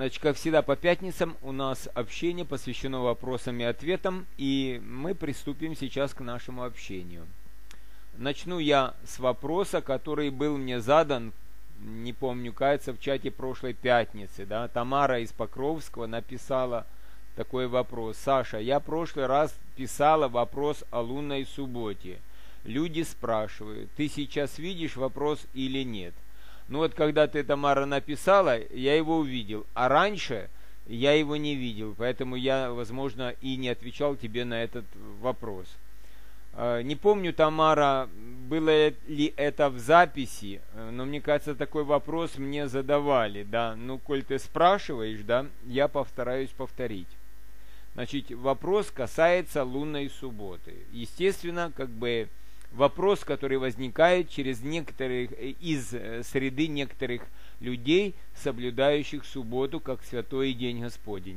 Значит, как всегда по пятницам у нас общение посвящено вопросам и ответам, и мы приступим сейчас к нашему общению. Начну я с вопроса, который был мне задан, не помню, кажется, в чате прошлой пятницы. Да? Тамара из Покровского написала такой вопрос. Саша, я в прошлый раз писала вопрос о лунной субботе. Люди спрашивают, ты сейчас видишь вопрос или нет? Ну вот, когда ты, Тамара, написала, я его увидел, а раньше я его не видел, поэтому я, возможно, и не отвечал тебе на этот вопрос. Не помню, Тамара, было ли это в записи, но мне кажется, такой вопрос мне задавали, да. Ну, коль ты спрашиваешь, да, я постараюсь повторить. Значит, вопрос касается лунной субботы. Естественно, вопрос, который возникает через из среды некоторых людей, соблюдающих субботу как святой день Господень.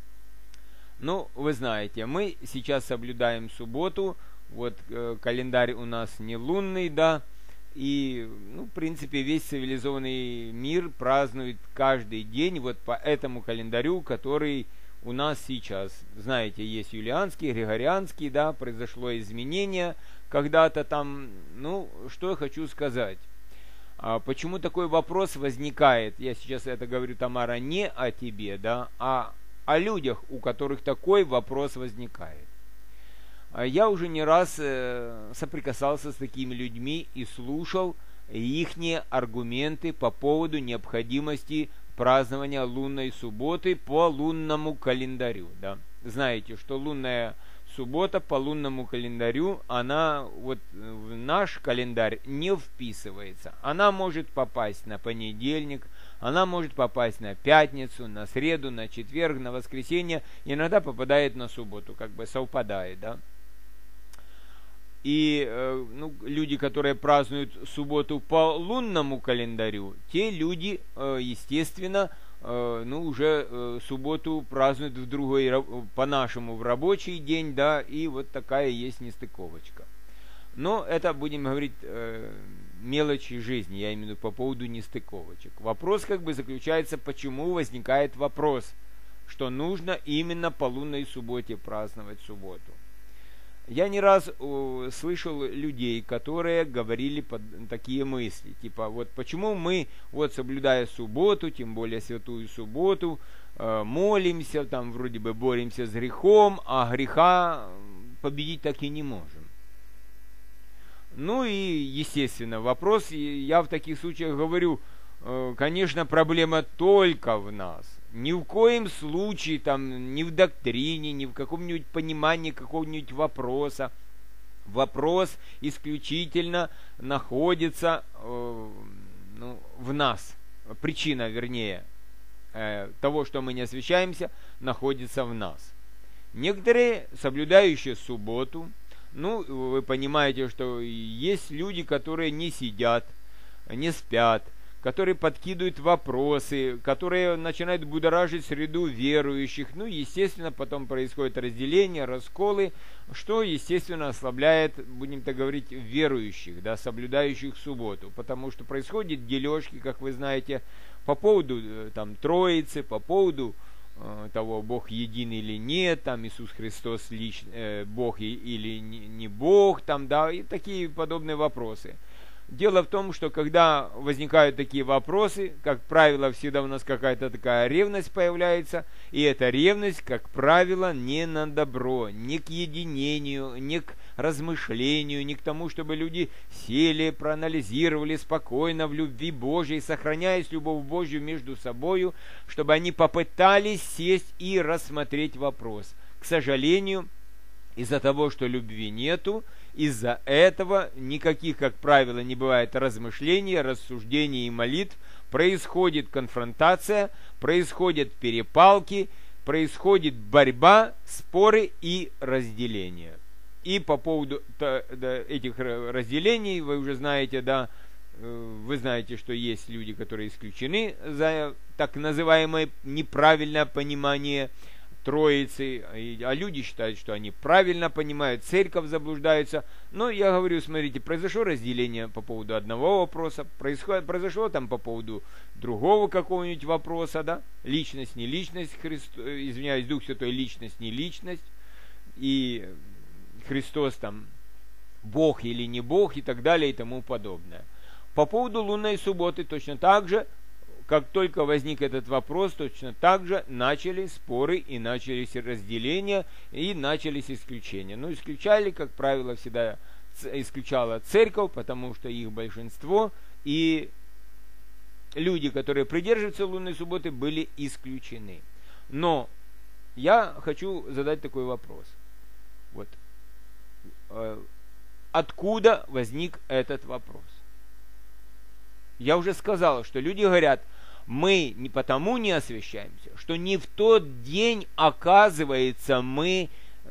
Ну, вы знаете, мы сейчас соблюдаем субботу, вот календарь у нас не лунный, да, и, в принципе, весь цивилизованный мир празднует каждый день вот по этому календарю, который у нас сейчас. Знаете, есть юлианский, григорианский, да, произошло изменение когда-то там. Ну, что я хочу сказать. Почему такой вопрос возникает? Я сейчас это говорю, Тамара, не о тебе, да, а о людях, у которых такой вопрос возникает. Я уже не раз соприкасался с такими людьми и слушал ихние аргументы по поводу необходимости празднования лунной субботы по лунному календарю. Да. Знаете, что лунная суббота по лунному календарю, она вот в наш календарь не вписывается. Она может попасть на понедельник, она может попасть на пятницу, на среду, на четверг, на воскресенье, иногда попадает на субботу, совпадает, да. И люди, которые празднуют субботу по лунному календарю, те люди, естественно, уже субботу празднуют в другой, по-нашему, в рабочий день, да, и вот такая есть нестыковочка. Но это, будем говорить, мелочи жизни, я имею в виду по поводу нестыковочек. Вопрос заключается, почему возникает вопрос, что нужно именно по лунной субботе праздновать субботу. Я не раз слышал людей, которые говорили такие мысли, типа, вот почему мы, вот соблюдая субботу, тем более святую субботу, молимся, там вроде бы боремся с грехом, а греха победить так и не можем. Ну и, естественно, вопрос, я в таких случаях говорю, конечно, проблема только в нас. Ни в коем случае, ни в доктрине, ни в каком-нибудь понимании какого-нибудь вопроса. Вопрос исключительно находится в нас. Причина, вернее, того, что мы не освящаемся, находится в нас. Некоторые, соблюдающие субботу, вы понимаете, что есть люди, которые не сидят, не спят, которые подкидывают вопросы, которые начинают будоражить среду верующих. Естественно, потом происходит разделение, расколы, что, естественно, ослабляет, будем так говорить, верующих, да, соблюдающих субботу. Потому что происходят дележки, как вы знаете, по поводу Троицы, по поводу того, Бог един или нет, Иисус Христос Бог или не Бог, и такие подобные вопросы. Дело в том, что когда возникают такие вопросы, как правило, всегда у нас какая-то такая ревность появляется, и эта ревность, как правило, не на добро, не к единению, не к размышлению, не к тому, чтобы люди сели, проанализировали спокойно в любви Божьей, сохраняясь любовь Божью между собою, чтобы они попытались сесть и рассмотреть вопрос. К сожалению, из-за того, что любви нету, из-за этого никаких, как правило, не бывает размышлений, рассуждений и молитв, происходит конфронтация, происходят перепалки, происходит борьба, споры и разделения. И по поводу этих разделений, вы уже знаете, да, вы знаете, что есть люди, которые исключены за так называемое неправильное понимание Троицы, а люди считают, что они правильно понимают, церковь заблуждается. Но я говорю, смотрите, произошло разделение по поводу одного вопроса, произошло там по поводу другого какого-нибудь вопроса, да, личность, не личность, извиняюсь, Дух Святой, личность, не личность, и Христос там Бог или не Бог и так далее и тому подобное. По поводу лунной субботы точно так же, как только возник этот вопрос, точно так же начались споры и начались разделения и начались исключения. Ну, исключали, как правило, всегда исключала церковь, потому что их большинство, и люди, которые придерживаются лунной субботы, были исключены. Но я хочу задать такой вопрос. Вот. Откуда возник этот вопрос? Я уже сказал, что люди говорят, мы не потому не освящаемся, что не в тот день, оказывается, мы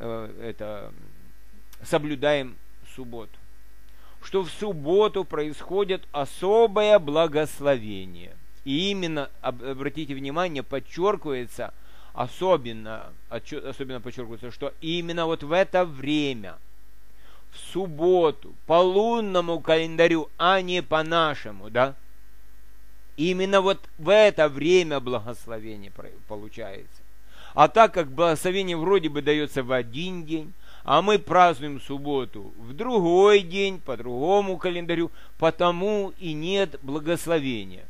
соблюдаем субботу. Что в субботу происходит особое благословение. И именно, обратите внимание, подчеркивается, особенно подчеркивается, что именно вот в это время, в субботу, по лунному календарю, а не по нашему, да? Именно вот в это время благословение получается. А так как благословение вроде бы дается в один день, а мы празднуем субботу в другой день, по другому календарю, потому и нет благословения.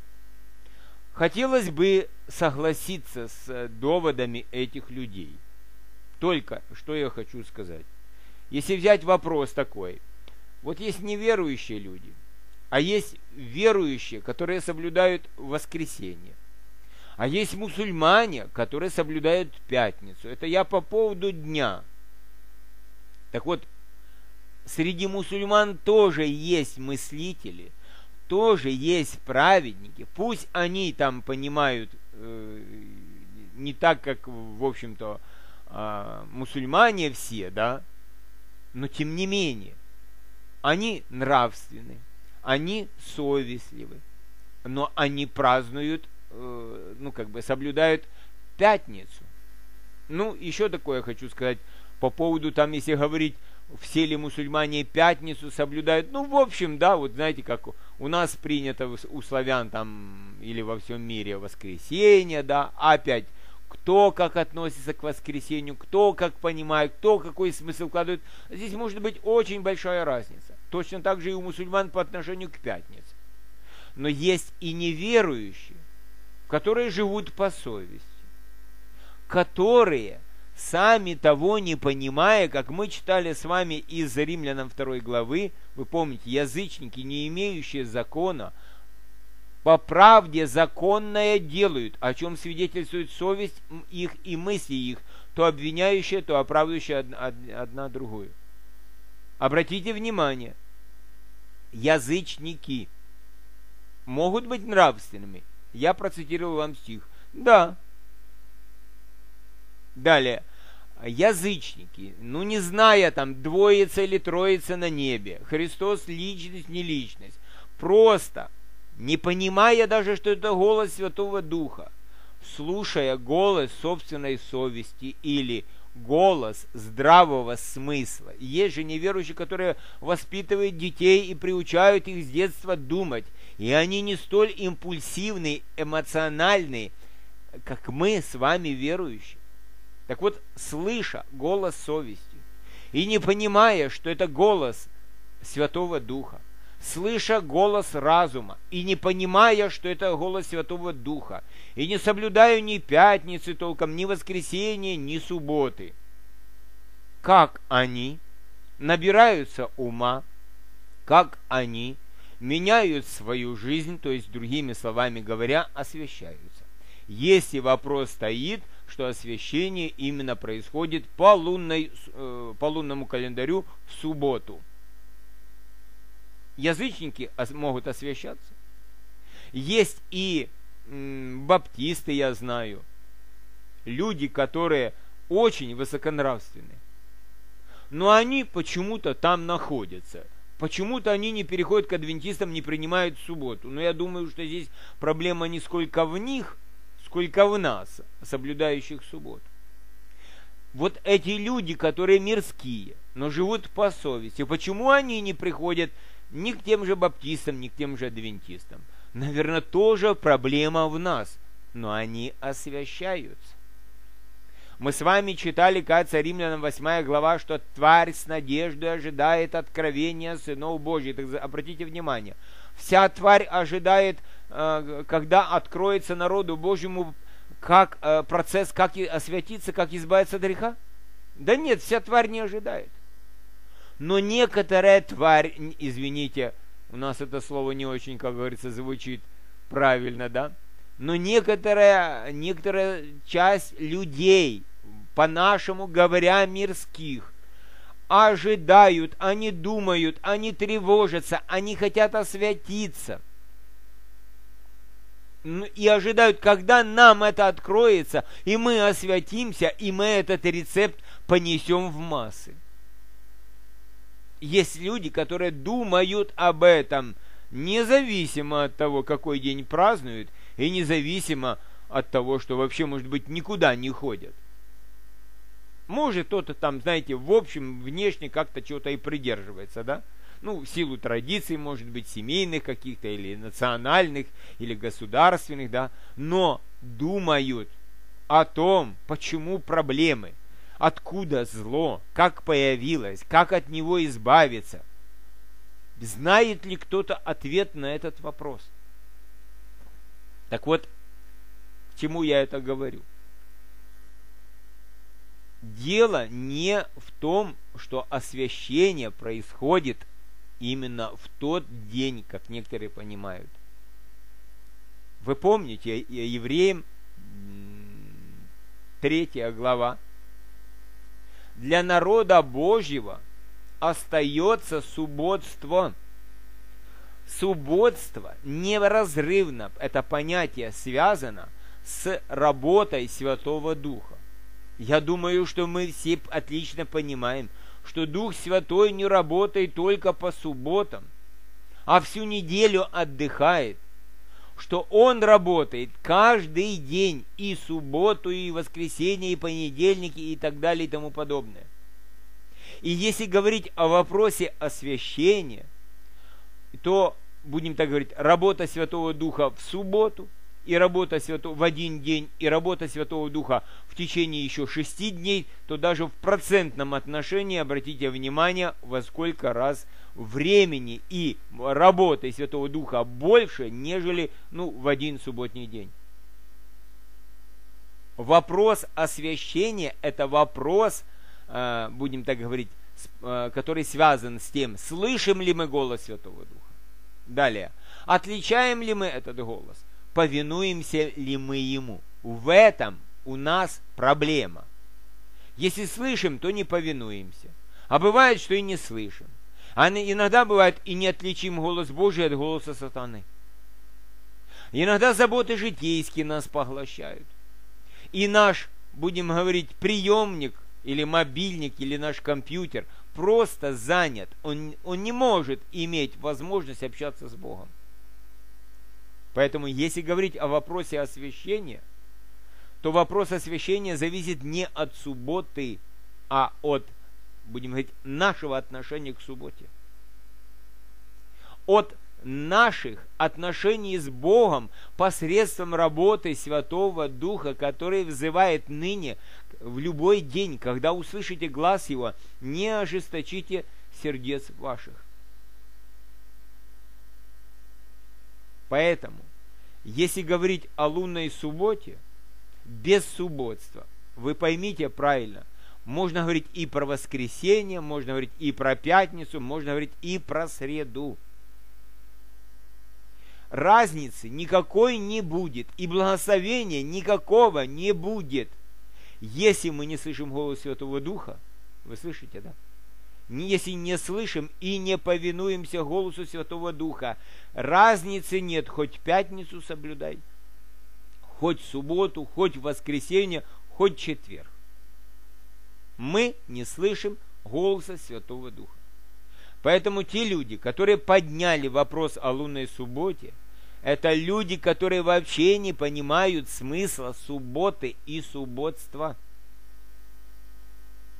Хотелось бы согласиться с доводами этих людей. Только, что я хочу сказать. Если взять вопрос такой, вот есть неверующие люди, а есть верующие, которые соблюдают воскресенье. А есть мусульмане, которые соблюдают пятницу. Это я по поводу дня. Так вот, среди мусульман тоже есть мыслители, тоже есть праведники. Пусть они там понимают не так, как, в общем-то, мусульмане все, да, но тем не менее, они нравственны. Они совестливы, но они празднуют, соблюдают пятницу. Ну, еще такое хочу сказать по поводу, там, если говорить, все ли мусульмане пятницу соблюдают. Ну, в общем, да, вот знаете, как у нас принято у славян там или во всем мире воскресенье, да, опять кто как относится к воскресенью, кто как понимает, кто какой смысл вкладывает. Здесь может быть очень большая разница. Точно так же и у мусульман по отношению к пятнице. Но есть и неверующие, которые живут по совести, которые, сами того не понимая, как мы читали с вами из Римлянам 2 главы, вы помните, язычники, не имеющие закона, по правде законное делают, о чем свидетельствует совесть их и мысли их, то обвиняющая, то оправдывающая одна другую. Обратите внимание, язычники могут быть нравственными. Я процитировал вам стих. Да. Далее. Язычники, не зная там, двоица или троица на небе, Христос личность, не личность, просто не понимая даже, что это голос Святого Духа, слушая голос собственной совести или голос здравого смысла. Есть же неверующие, которые воспитывают детей и приучают их с детства думать, и они не столь импульсивны, эмоциональны, как мы с вами верующие. Так вот, слыша голос совести и не понимая, что это голос Святого Духа, слыша голос разума и не понимая, что это голос Святого Духа, и не соблюдаю ни пятницы толком, ни воскресенья, ни субботы, как они набираются ума, как они меняют свою жизнь, то есть, другими словами говоря, освящаются. Если вопрос стоит, что освящение именно происходит по лунному календарю в субботу. Язычники могут освящаться. Есть и баптисты, я знаю, люди, которые очень высоконравственны, но они почему-то там находятся. Почему-то они не переходят к адвентистам, не принимают субботу. Но я думаю, что здесь проблема не сколько в них, сколько в нас, соблюдающих субботу. вот эти люди, которые мирские, но живут по совести, почему они не приходят ни к тем же баптистам, ни к тем же адвентистам? Наверное, тоже проблема в нас, но они освящаются. Мы с вами читали, кажется, Римлянам 8 глава, что тварь с надеждой ожидает откровения сынов Божьих. Так обратите внимание, вся тварь ожидает, когда откроется народу Божьему как процесс, как освятиться, как избавиться от греха. Да нет, вся тварь не ожидает. Но некоторая тварь, извините, у нас это слово не очень, как говорится, звучит правильно, да? Но некоторая часть людей, по-нашему говоря, мирских, ожидают, они думают, они тревожатся, они хотят освятиться. И ожидают, когда нам это откроется, и мы освятимся, и мы этот рецепт понесем в массы. Есть люди, которые думают об этом, независимо от того, какой день празднуют, и независимо от того, что вообще, может быть, никуда не ходят. Может, кто-то там, знаете, в общем, внешне как-то чего-то и придерживается, да? Ну, в силу традиций, может быть, семейных каких-то, или национальных, или государственных, да? Но думают о том, почему проблемы, откуда зло, как появилось, как от него избавиться. Знает ли кто-то ответ на этот вопрос? Так вот, к чему я это говорю? Дело не в том, что освящение происходит именно в тот день, как некоторые понимают. Вы помните, Евреям 3 глава. Для народа Божьего остается субботство. Субботство неразрывно, это понятие связано с работой Святого Духа. Я думаю, что мы все отлично понимаем, что Дух Святой не работает только по субботам, а всю неделю отдыхает, что Он работает каждый день, и субботу, и воскресенье, и понедельники, и так далее, и тому подобное. И если говорить о вопросе освящения, то, будем так говорить, работа Святого Духа в субботу, и работа Святого в один день, и работа Святого Духа в течение еще 6 дней, то даже в процентном отношении, обратите внимание, во сколько раз времени и работы Святого Духа больше, нежели в один субботний день. Вопрос освящения – это вопрос, будем так говорить, который связан с тем, слышим ли мы голос Святого Духа. Далее, отличаем ли мы этот голос? Повинуемся ли мы ему? В этом у нас проблема. Если слышим, то не повинуемся. А бывает, что и не слышим. А иногда бывает и не отличим голос Божий от голоса сатаны. Иногда заботы житейские нас поглощают. И наш, будем говорить, приемник или мобильник, или наш компьютер просто занят. Он не может иметь возможность общаться с Богом. Поэтому, если говорить о вопросе освящения, то вопрос освящения зависит не от субботы, а от, будем говорить, нашего отношения к субботе. От наших отношений с Богом посредством работы Святого Духа, который взывает ныне в любой день, когда услышите глас Его, не ожесточите сердец ваших. Поэтому, если говорить о лунной субботе, без субботства, вы поймите правильно, можно говорить и про воскресенье, можно говорить и про пятницу, можно говорить и про среду. Разницы никакой не будет, и благословения никакого не будет, если мы не слышим голос Святого Духа. Вы слышите, да? Если не слышим и не повинуемся голосу Святого Духа, разницы нет, хоть пятницу соблюдай, хоть субботу, хоть воскресенье, хоть четверг. Мы не слышим голоса Святого Духа. Поэтому те люди, которые подняли вопрос о лунной субботе, это люди, которые вообще не понимают смысла субботы и субботства.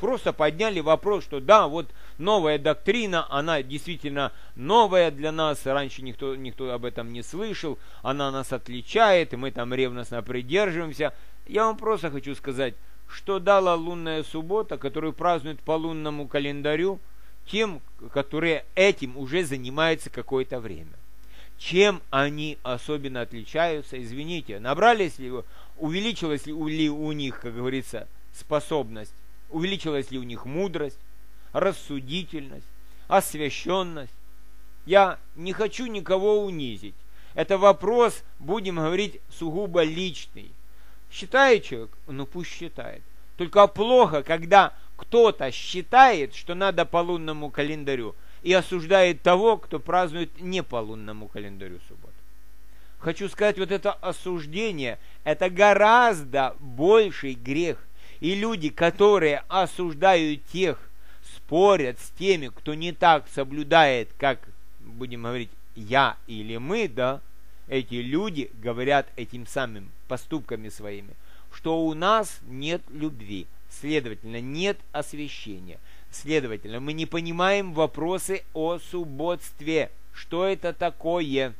Просто подняли вопрос, что да, вот новая доктрина, она действительно новая для нас, раньше никто об этом не слышал, она нас отличает, и мы там ревностно придерживаемся. Я вам просто хочу сказать, что дала лунная суббота, которую празднуют по лунному календарю, тем, которые этим уже занимаются какое-то время. Чем они особенно отличаются? Извините, набрались ли, увеличилась ли у них, как говорится, способность, увеличилась ли у них мудрость, рассудительность, освященность? Я не хочу никого унизить. Это вопрос, будем говорить, сугубо личный. Считает человек? Ну пусть считает. Только плохо, когда кто-то считает, что надо по лунному календарю, и осуждает того, кто празднует не по лунному календарю субботу. Хочу сказать, вот это осуждение, это гораздо больший грех. И люди, которые осуждают тех, спорят с теми, кто не так соблюдает, как, будем говорить, я или мы, да, эти люди говорят этим самым поступками своими, что у нас нет любви, следовательно, нет освящения. Следовательно, мы не понимаем вопросы о субботстве. Что это такое?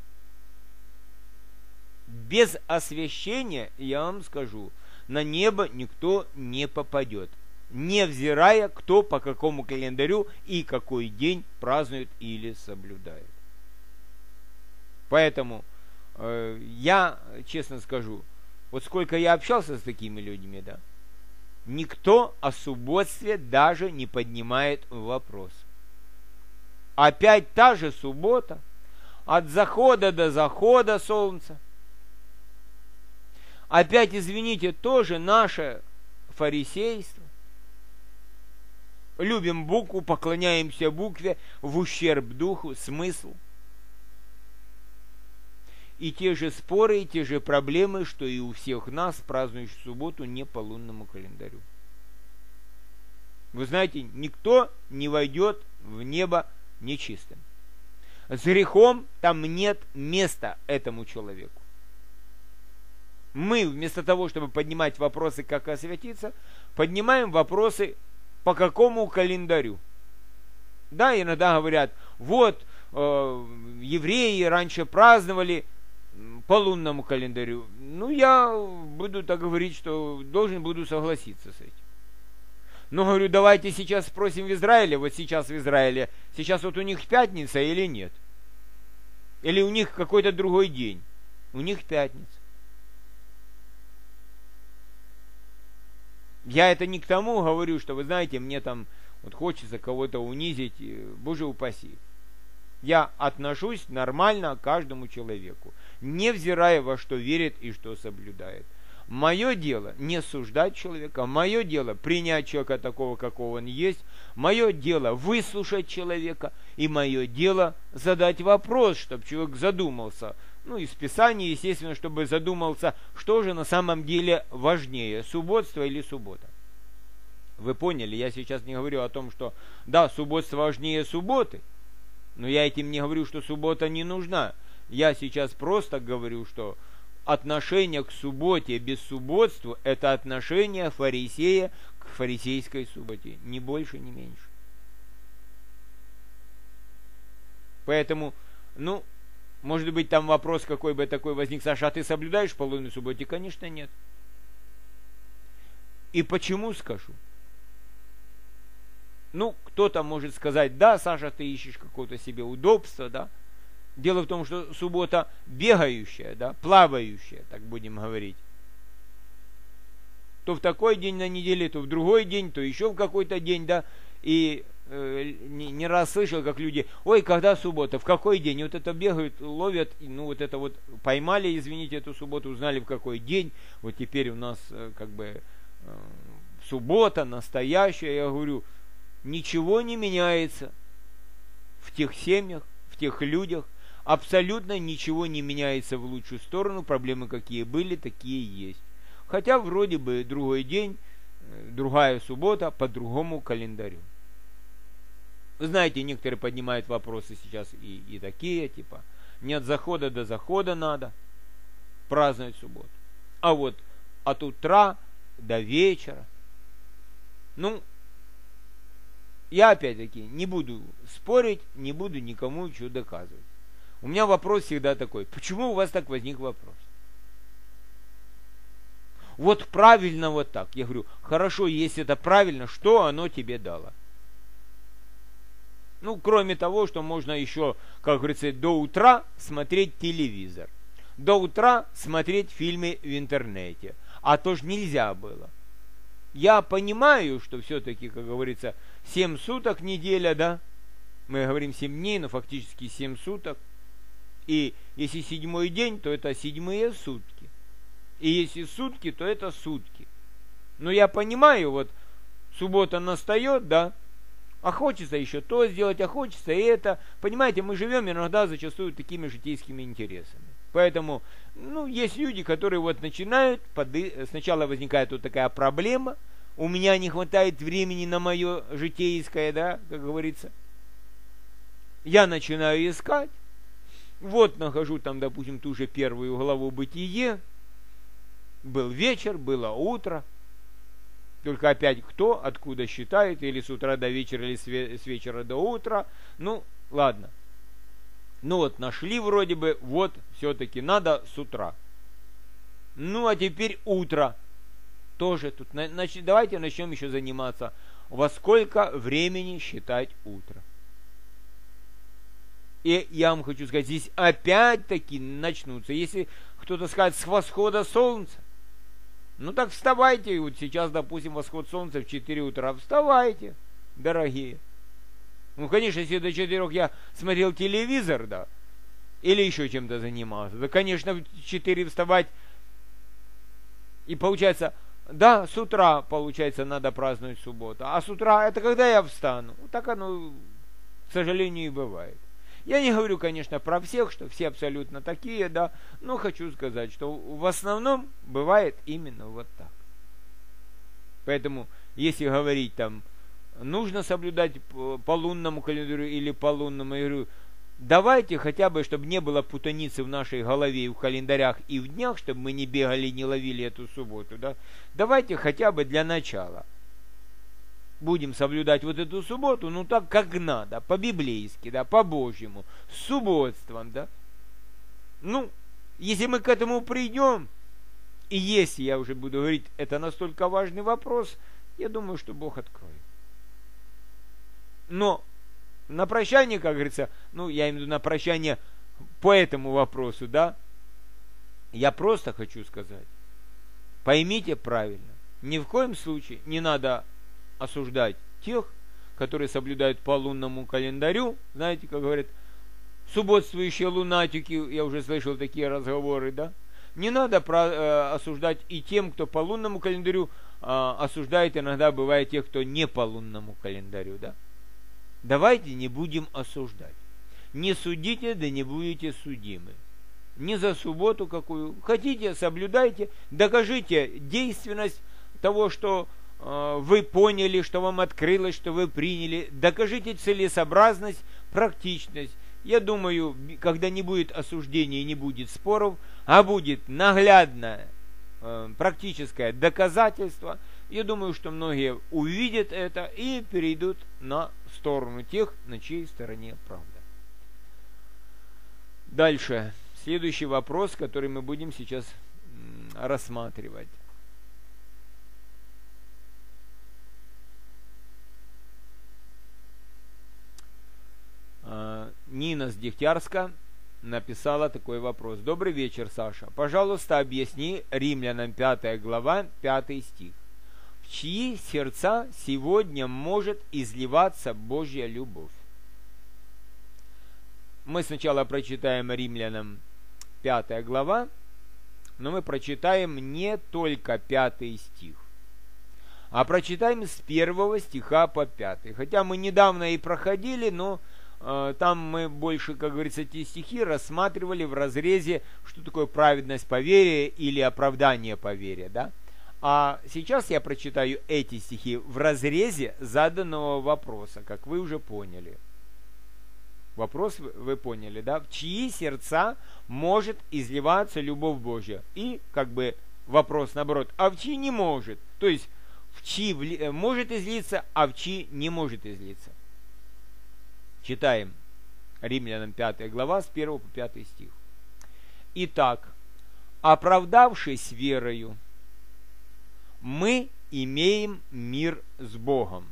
Без освящения, я вам скажу, на небо никто не попадет, невзирая, кто по какому календарю и какой день празднует или соблюдает. Поэтому я, честно скажу, вот сколько я общался с такими людьми, да, никто о субботстве даже не поднимает вопрос. Опять та же суббота, от захода до захода солнца. Опять, извините, тоже наше фарисейство. Любим букву, поклоняемся букве в ущерб духу, смыслу. И те же споры, и те же проблемы, что и у всех нас, празднующих субботу не по лунному календарю. Вы знаете, никто не войдет в небо нечистым. С грехом там нет места этому человеку. Мы вместо того, чтобы поднимать вопросы, как освятиться, поднимаем вопросы, по какому календарю. Да, иногда говорят, вот, евреи раньше праздновали по лунному календарю. Ну, я буду так говорить, что должен буду согласиться с этим. Но говорю, давайте сейчас спросим в Израиле, вот сейчас в Израиле, сейчас вот у них пятница или нет? Или у них какой-то другой день? У них пятница. Я это не к тому говорю, что, вы знаете, мне там вот хочется кого-то унизить, Боже упаси. Я отношусь нормально к каждому человеку, невзирая во что верит и что соблюдает. Мое дело не осуждать человека, мое дело принять человека такого, какого он есть, мое дело выслушать человека, и мое дело задать вопрос, чтобы человек задумался. Ну, из Писания, естественно, чтобы задумался, что же на самом деле важнее, субботство или суббота. Вы поняли, я сейчас не говорю о том, что да, субботство важнее субботы, но я этим не говорю, что суббота не нужна. Я сейчас просто говорю, что отношение к субботе без субботства – это отношение фарисея к фарисейской субботе, ни больше, ни меньше. Поэтому, ну, может быть, там вопрос какой бы такой возник: Саша, а ты соблюдаешь по лунной субботе? Конечно, нет. И почему, скажу? Ну, кто-то может сказать, да, Саша, ты ищешь какого-то себе удобства, да. Дело в том, что суббота бегающая, да, плавающая, так будем говорить. То в такой день на неделе, то в другой день, то еще в какой-то день, да. И не раз слышал, как люди, ой, когда суббота, в какой день? И вот это бегают, ловят, ну вот это вот поймали, извините, эту субботу, узнали в какой день. Вот теперь у нас как бы суббота настоящая. Я говорю, ничего не меняется в тех семьях, в тех людях. Абсолютно ничего не меняется в лучшую сторону. Проблемы какие были, такие есть. Хотя вроде бы другой день, другая суббота по другому календарю. Вы знаете, некоторые поднимают вопросы сейчас и такие, типа, не от захода до захода надо праздновать субботу, а вот от утра до вечера. Ну, я опять-таки не буду спорить, не буду никому ничего доказывать. У меня вопрос всегда такой, почему у вас так возник вопрос? Вот правильно вот так. Я говорю, хорошо, если это правильно, что оно тебе дало? Ну, кроме того, что можно еще, как говорится, до утра смотреть телевизор. До утра смотреть фильмы в интернете. А то ж нельзя было. Я понимаю, что все-таки, как говорится, 7 суток неделя, да? Мы говорим 7 дней, но фактически 7 суток. И если 7-й день, то это 7-е сутки. И если сутки, то это сутки. Но я понимаю, вот суббота настает, да? А хочется еще то сделать, а хочется и это. Понимаете, мы живем иногда зачастую такими житейскими интересами. Поэтому, ну, есть люди, которые вот начинают, сначала возникает вот такая проблема, у меня не хватает времени на мое житейское, да, как говорится. Я начинаю искать, вот нахожу там, допустим, ту же первую главу Бытие, был вечер, было утро, только опять кто, откуда считает, или с утра до вечера, или с вечера до утра, ну, ладно. Ну вот, нашли вроде бы, вот, все-таки надо с утра. Ну, а теперь утро. Тоже тут, давайте начнем еще заниматься. Во сколько времени считать утро? И я вам хочу сказать, здесь опять-таки начнутся. Если кто-то скажет с восхода солнца, ну так вставайте. Вот сейчас, допустим, восход солнца в 4 утра. Вставайте, дорогие. Ну, конечно, если до 4 я смотрел телевизор, да, или еще чем-то занимался, да, конечно, в 4 вставать. И получается, да, с утра, получается, надо праздновать субботу. А с утра, это когда я встану? Вот так оно, к сожалению, и бывает. Я не говорю, конечно, про всех, что все абсолютно такие, да, но хочу сказать, что в основном бывает именно вот так. Поэтому, если говорить там, нужно соблюдать по лунному календарю или по лунному, я говорю, давайте хотя бы, чтобы не было путаницы в нашей голове и в календарях и в днях, чтобы мы не бегали, не ловили эту субботу, да, давайте хотя бы для начала будем соблюдать вот эту субботу, ну так, как надо, по-библейски, да, по-божьему, с субботством, да. Ну, если мы к этому придем, и если, я уже буду говорить, это настолько важный вопрос, я думаю, что Бог откроет. Но на прощание, как говорится, ну, я имею в виду на прощание по этому вопросу, да, я просто хочу сказать, поймите правильно, ни в коем случае не надо осуждать тех, которые соблюдают по лунному календарю, знаете, как говорят, субботствующие лунатики, я уже слышал такие разговоры, да, не надо осуждать и тем, кто по лунному календарю, осуждает иногда, бывает, тех, кто не по лунному календарю, да. Давайте не будем осуждать. Не судите, да не будете судимы. Не за субботу какую. Хотите, соблюдайте, докажите действенность того, что вы поняли, что вам открылось, что вы приняли. Докажите целесообразность, практичность. Я думаю, когда не будет осуждения и не будет споров, а будет наглядное практическое доказательство, я думаю, что многие увидят это и перейдут на сторону тех, на чьей стороне правда. Дальше. Следующий вопрос, который мы будем сейчас рассматривать. Нина с Дегтярска написала такой вопрос. Добрый вечер, Саша. Пожалуйста, объясни Римлянам 5 глава, 5 стих. В чьи сердца сегодня может изливаться Божья любовь? Мы сначала прочитаем Римлянам 5 глава, но мы прочитаем не только 5 стих, а прочитаем с 1 стиха по 5. Хотя мы недавно и проходили, но там мы больше, как говорится, эти стихи рассматривали в разрезе, что такое праведность по вере или оправдание по вере, да? А сейчас я прочитаю эти стихи в разрезе заданного вопроса, как вы уже поняли. Вопрос вы поняли, да? В чьи сердца может изливаться любовь Божья? И как бы вопрос наоборот, а в чьи не может? То есть, в чьи может излиться, а в чьи не может излиться. Читаем Римлянам 5 глава с 1 по 5 стих. Итак, оправдавшись верою, мы имеем мир с Богом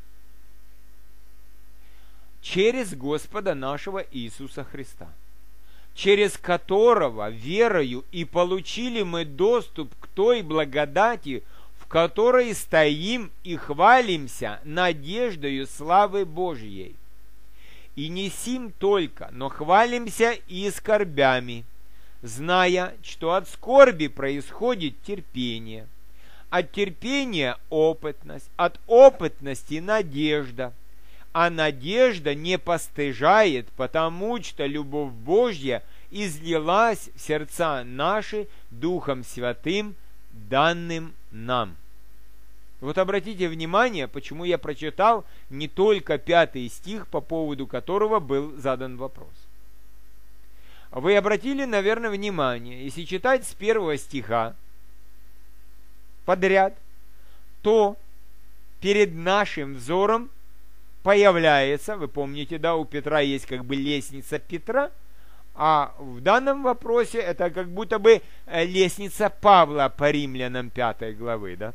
через Господа нашего Иисуса Христа, через которого верою и получили мы доступ к той благодати, в которой стоим и хвалимся надеждою славы Божьей. И не сим только, но хвалимся и скорбями, зная, что от скорби происходит терпение, от терпения опытность, от опытности надежда, а надежда не постыжает, потому что любовь Божья излилась в сердца наши Духом Святым, данным нам. Вот обратите внимание, почему я прочитал не только 5 стих, по поводу которого был задан вопрос. Вы обратили, наверное, внимание, если читать с 1 стиха подряд, то перед нашим взором появляется, вы помните, да, у Петра есть как бы лестница Петра, а в данном вопросе это как будто бы лестница Павла по Римлянам 5 главы, да.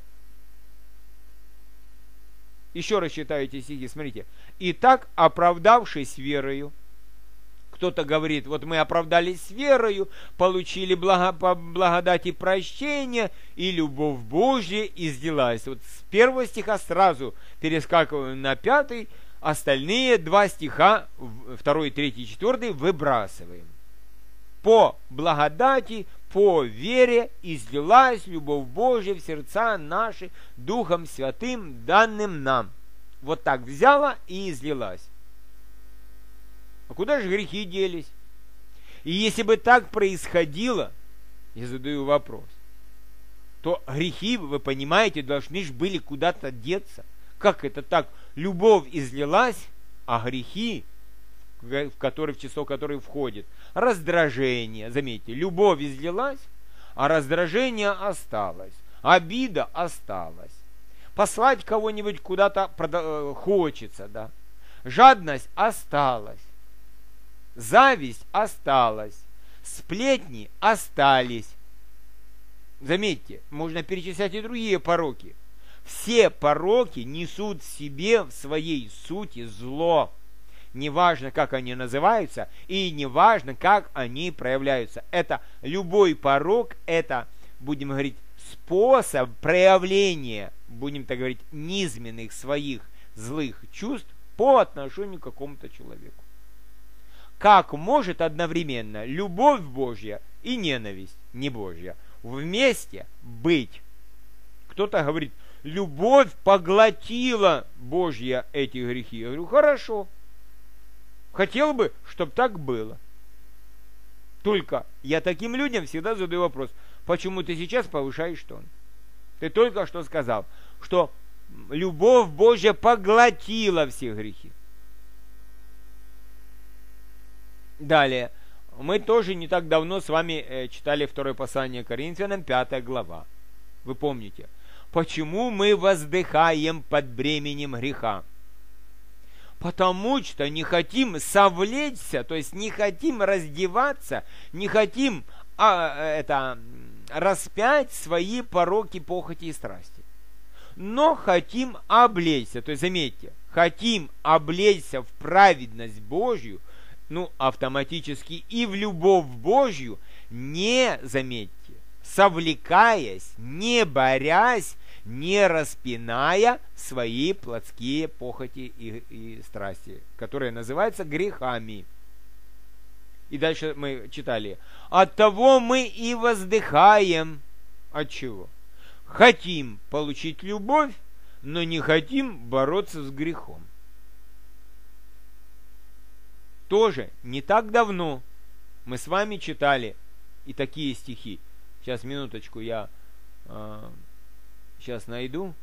Еще раз читаю эти стихи, смотрите. «Итак, оправдавшись верою», кто-то говорит, вот мы оправдались верою, получили по благодати прощения, и любовь Божья излилась. Вот с 1 стиха сразу перескакиваем на 5, остальные 2 стиха, 2, 3, 4 выбрасываем. По благодати, по вере излилась любовь Божья в сердца наши Духом Святым, данным нам. Вот так взяла и излилась. А куда же грехи делись? И если бы так происходило, я задаю вопрос, то грехи, вы понимаете, должны же были куда-то деться. Как это так? Любовь излилась, а грехи, в число которых входит раздражение. Заметьте, любовь излилась, а раздражение осталось, обида осталась. Послать кого-нибудь куда-то хочется, да. Жадность осталась, зависть осталась, сплетни остались. Заметьте, можно перечислять и другие пороки. Все пороки несут в себе в своей сути зло. Неважно, как они называются, и неважно, как они проявляются. Это любой порок, это, будем говорить, способ проявления, будем так говорить, низменных своих злых чувств по отношению к какому-то человеку. Как может одновременно любовь Божья и ненависть не Божья вместе быть? Кто-то говорит, любовь поглотила Божья эти грехи. Я говорю, хорошо. Хотел бы, чтобы так было. Только я таким людям всегда задаю вопрос, почему ты сейчас повышаешь тон? Ты только что сказал, что любовь Божья поглотила все грехи. Далее. Мы тоже не так давно с вами читали 2 послание Коринфянам, 5 глава. Вы помните. Почему мы воздыхаем под бременем греха? Потому что не хотим совлечься, то есть не хотим раздеваться, не хотим распять свои пороки, похоти и страсти. Но хотим облечься, то есть заметьте, хотим облечься в праведность Божью, автоматически и в любовь Божью, не, заметьте, совлекаясь, не борясь, не распиная свои плотские похоти и страсти, которые называются грехами. И дальше мы читали. Оттого мы и воздыхаем. От чего? Хотим получить любовь, но не хотим бороться с грехом. Тоже не так давно мы с вами читали и такие стихи. Сейчас, минуточку, я сейчас найду.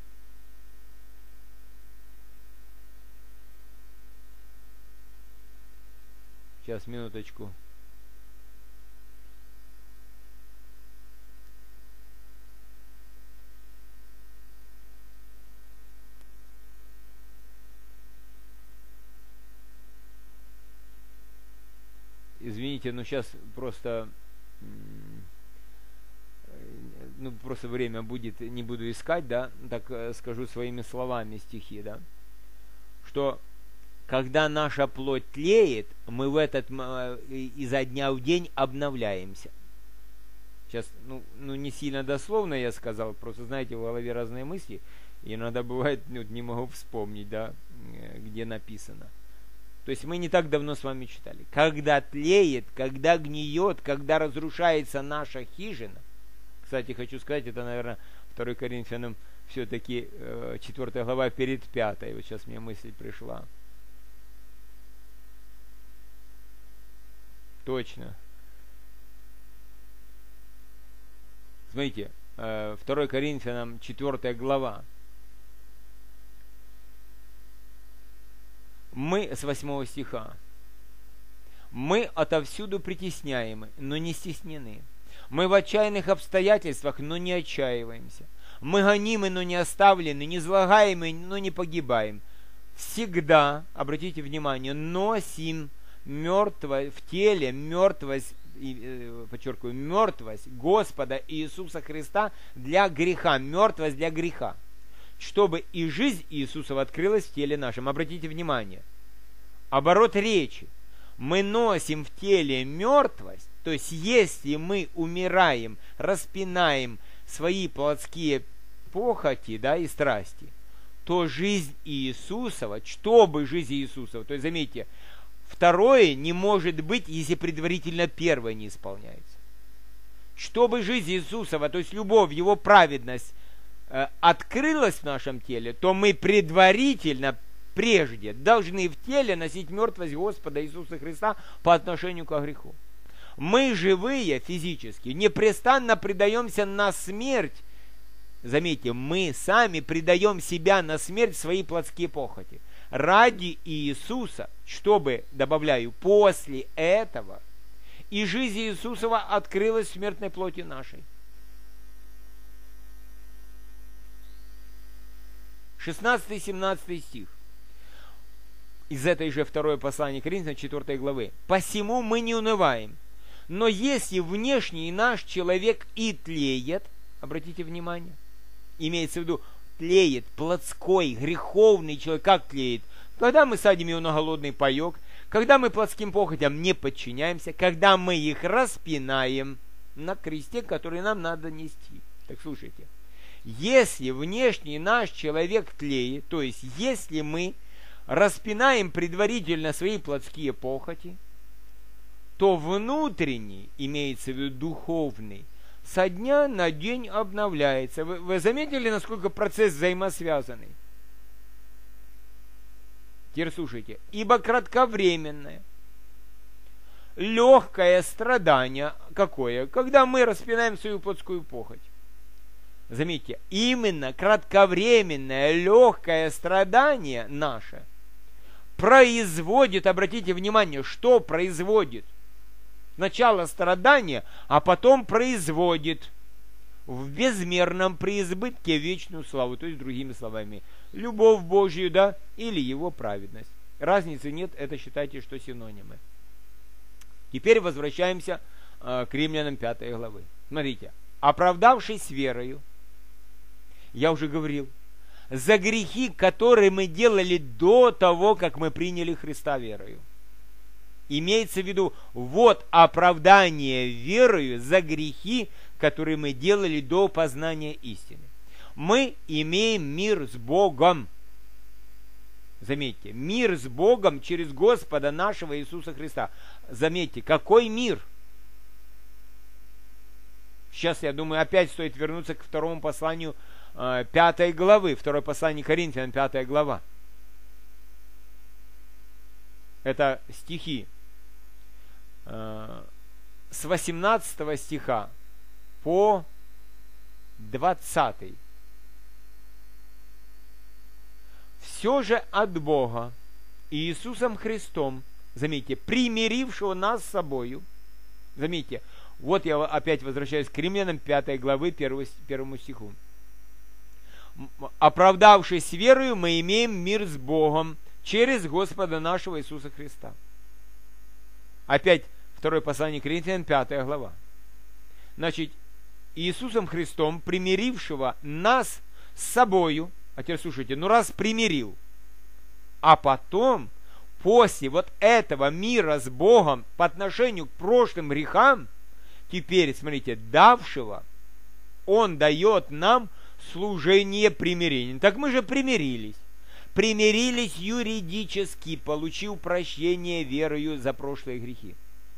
Сейчас, минуточку. знаете, ну сейчас просто, ну просто время будет, не буду искать, да, так скажу своими словами стихи, да, что когда наша плоть тлеет, мы в этот изо дня в день обновляемся. Сейчас, ну не сильно дословно я сказал, просто знаете, в голове разные мысли, и иногда бывает, ну, не могу вспомнить, да, где написано. То есть мы не так давно с вами читали. Когда тлеет, когда гниет, когда разрушается наша хижина. Кстати, хочу сказать, это, наверное, 2 Коринфянам все-таки 4 глава перед 5. Вот сейчас мне мысль пришла. Точно. Смотрите, 2 Коринфянам 4 глава. Мы, с 8 стиха. Мы отовсюду притесняемы, но не стеснены. Мы в отчаянных обстоятельствах, но не отчаиваемся. Мы гонимы, но не оставлены, не злагаемы, но не погибаем. Всегда, обратите внимание, носим мертвость в теле, мертвость, подчеркиваю, мертвость Господа Иисуса Христа для греха, мертвость для греха, чтобы и жизнь Иисусова открылась в теле нашем. Обратите внимание, оборот речи. Мы носим в теле мертвость, то есть если мы умираем, распинаем свои плотские похоти, да, и страсти, то жизнь Иисусова, чтобы жизнь Иисусова, то есть заметьте, второе не может быть, если предварительно первое не исполняется. Чтобы жизнь Иисусова, то есть любовь, Его праведность открылась в нашем теле, то мы предварительно, прежде, должны в теле носить мертвость Господа Иисуса Христа по отношению к греху. Мы живые физически, непрестанно предаемся на смерть. Заметьте, мы сами предаем себя на смерть свои плотские похоти. Ради Иисуса, чтобы, добавляю, после этого и жизнь Иисусова открылась в смертной плоти нашей. 16-17 стих. Из этой же 2 послания Коринфянам 4 главы. «Посему мы не унываем, но если внешний наш человек и тлеет», обратите внимание, имеется в виду, тлеет, плотской, греховный человек, как тлеет? Когда мы садим его на голодный паек, когда мы плотским похотям не подчиняемся, когда мы их распинаем на кресте, который нам надо нести. Так слушайте, если внешний наш человек тлеет, то есть если мы распинаем предварительно свои плотские похоти, то внутренний, имеется в виду духовный, со дня на день обновляется. Вы заметили, насколько процесс взаимосвязанный? Теперь слушайте. Ибо кратковременное, легкое страдание какое? Когда мы распинаем свою плотскую похоть. Заметьте, именно кратковременное, легкое страдание наше производит, обратите внимание, что производит? Сначала страдание, а потом производит в безмерном преизбытке вечную славу. То есть, другими словами, любовь Божью, да, или Его праведность. Разницы нет, это считайте, что синонимы. Теперь возвращаемся к Римлянам 5 главы. Смотрите, оправдавшись верою, я уже говорил, за грехи, которые мы делали до того, как мы приняли Христа верою. Имеется в виду, вот оправдание верою за грехи, которые мы делали до познания истины. Мы имеем мир с Богом. Заметьте, мир с Богом через Господа нашего Иисуса Христа. Заметьте, какой мир? Сейчас, я думаю, опять стоит вернуться к второму посланию 5 главы, второе послание Коринфянам, 5 глава. Это стихи с 18 стиха по 20. Все же от Бога Иисусом Христом, заметьте, примирившего нас с собою, заметьте, вот я опять возвращаюсь к Римлянам 5 главы 1 стиху. Оправдавшись верою, мы имеем мир с Богом через Господа нашего Иисуса Христа. Опять Второе послание Коринфянам, 5 глава. Значит, Иисусом Христом, примирившего нас с собою, а теперь слушайте, раз примирил, а потом, после вот этого мира с Богом по отношению к прошлым грехам, теперь, смотрите, давшего, Он дает нам служение примирения. Так мы же примирились. Примирились юридически, получив прощение верою за прошлые грехи.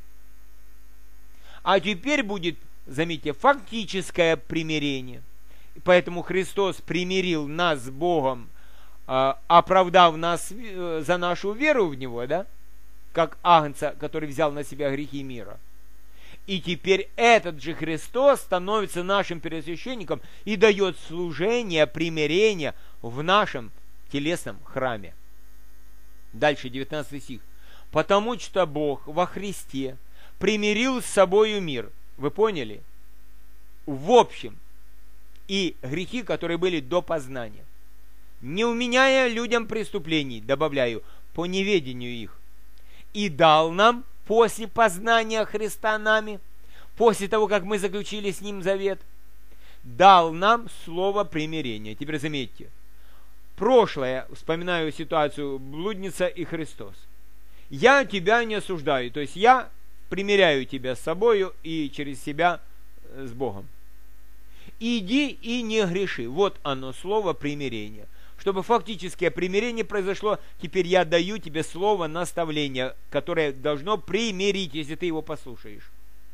А теперь будет, заметьте, фактическое примирение. Поэтому Христос примирил нас с Богом, оправдав нас за нашу веру в Него, да? Как агнца, который взял на себя грехи мира. И теперь этот же Христос становится нашим первосвященником и дает служение примирения в нашем телесном храме. Дальше 19 стих. «Потому что Бог во Христе примирил с собою мир». Вы поняли? В общем. И грехи, которые были до познания. Не уменяя людям преступлений, добавляю, по неведению их. И дал нам после познания Христа нами, после того, как мы заключили с Ним завет, дал нам слово примирения. Теперь заметьте. Прошлое, вспоминаю ситуацию блудница и Христос. Я тебя не осуждаю, то есть я примиряю тебя с собою и через себя с Богом. Иди и не греши. Вот оно, слово примирения. Чтобы фактическое примирение произошло, теперь я даю тебе слово наставления, которое должно примирить, если ты его послушаешь.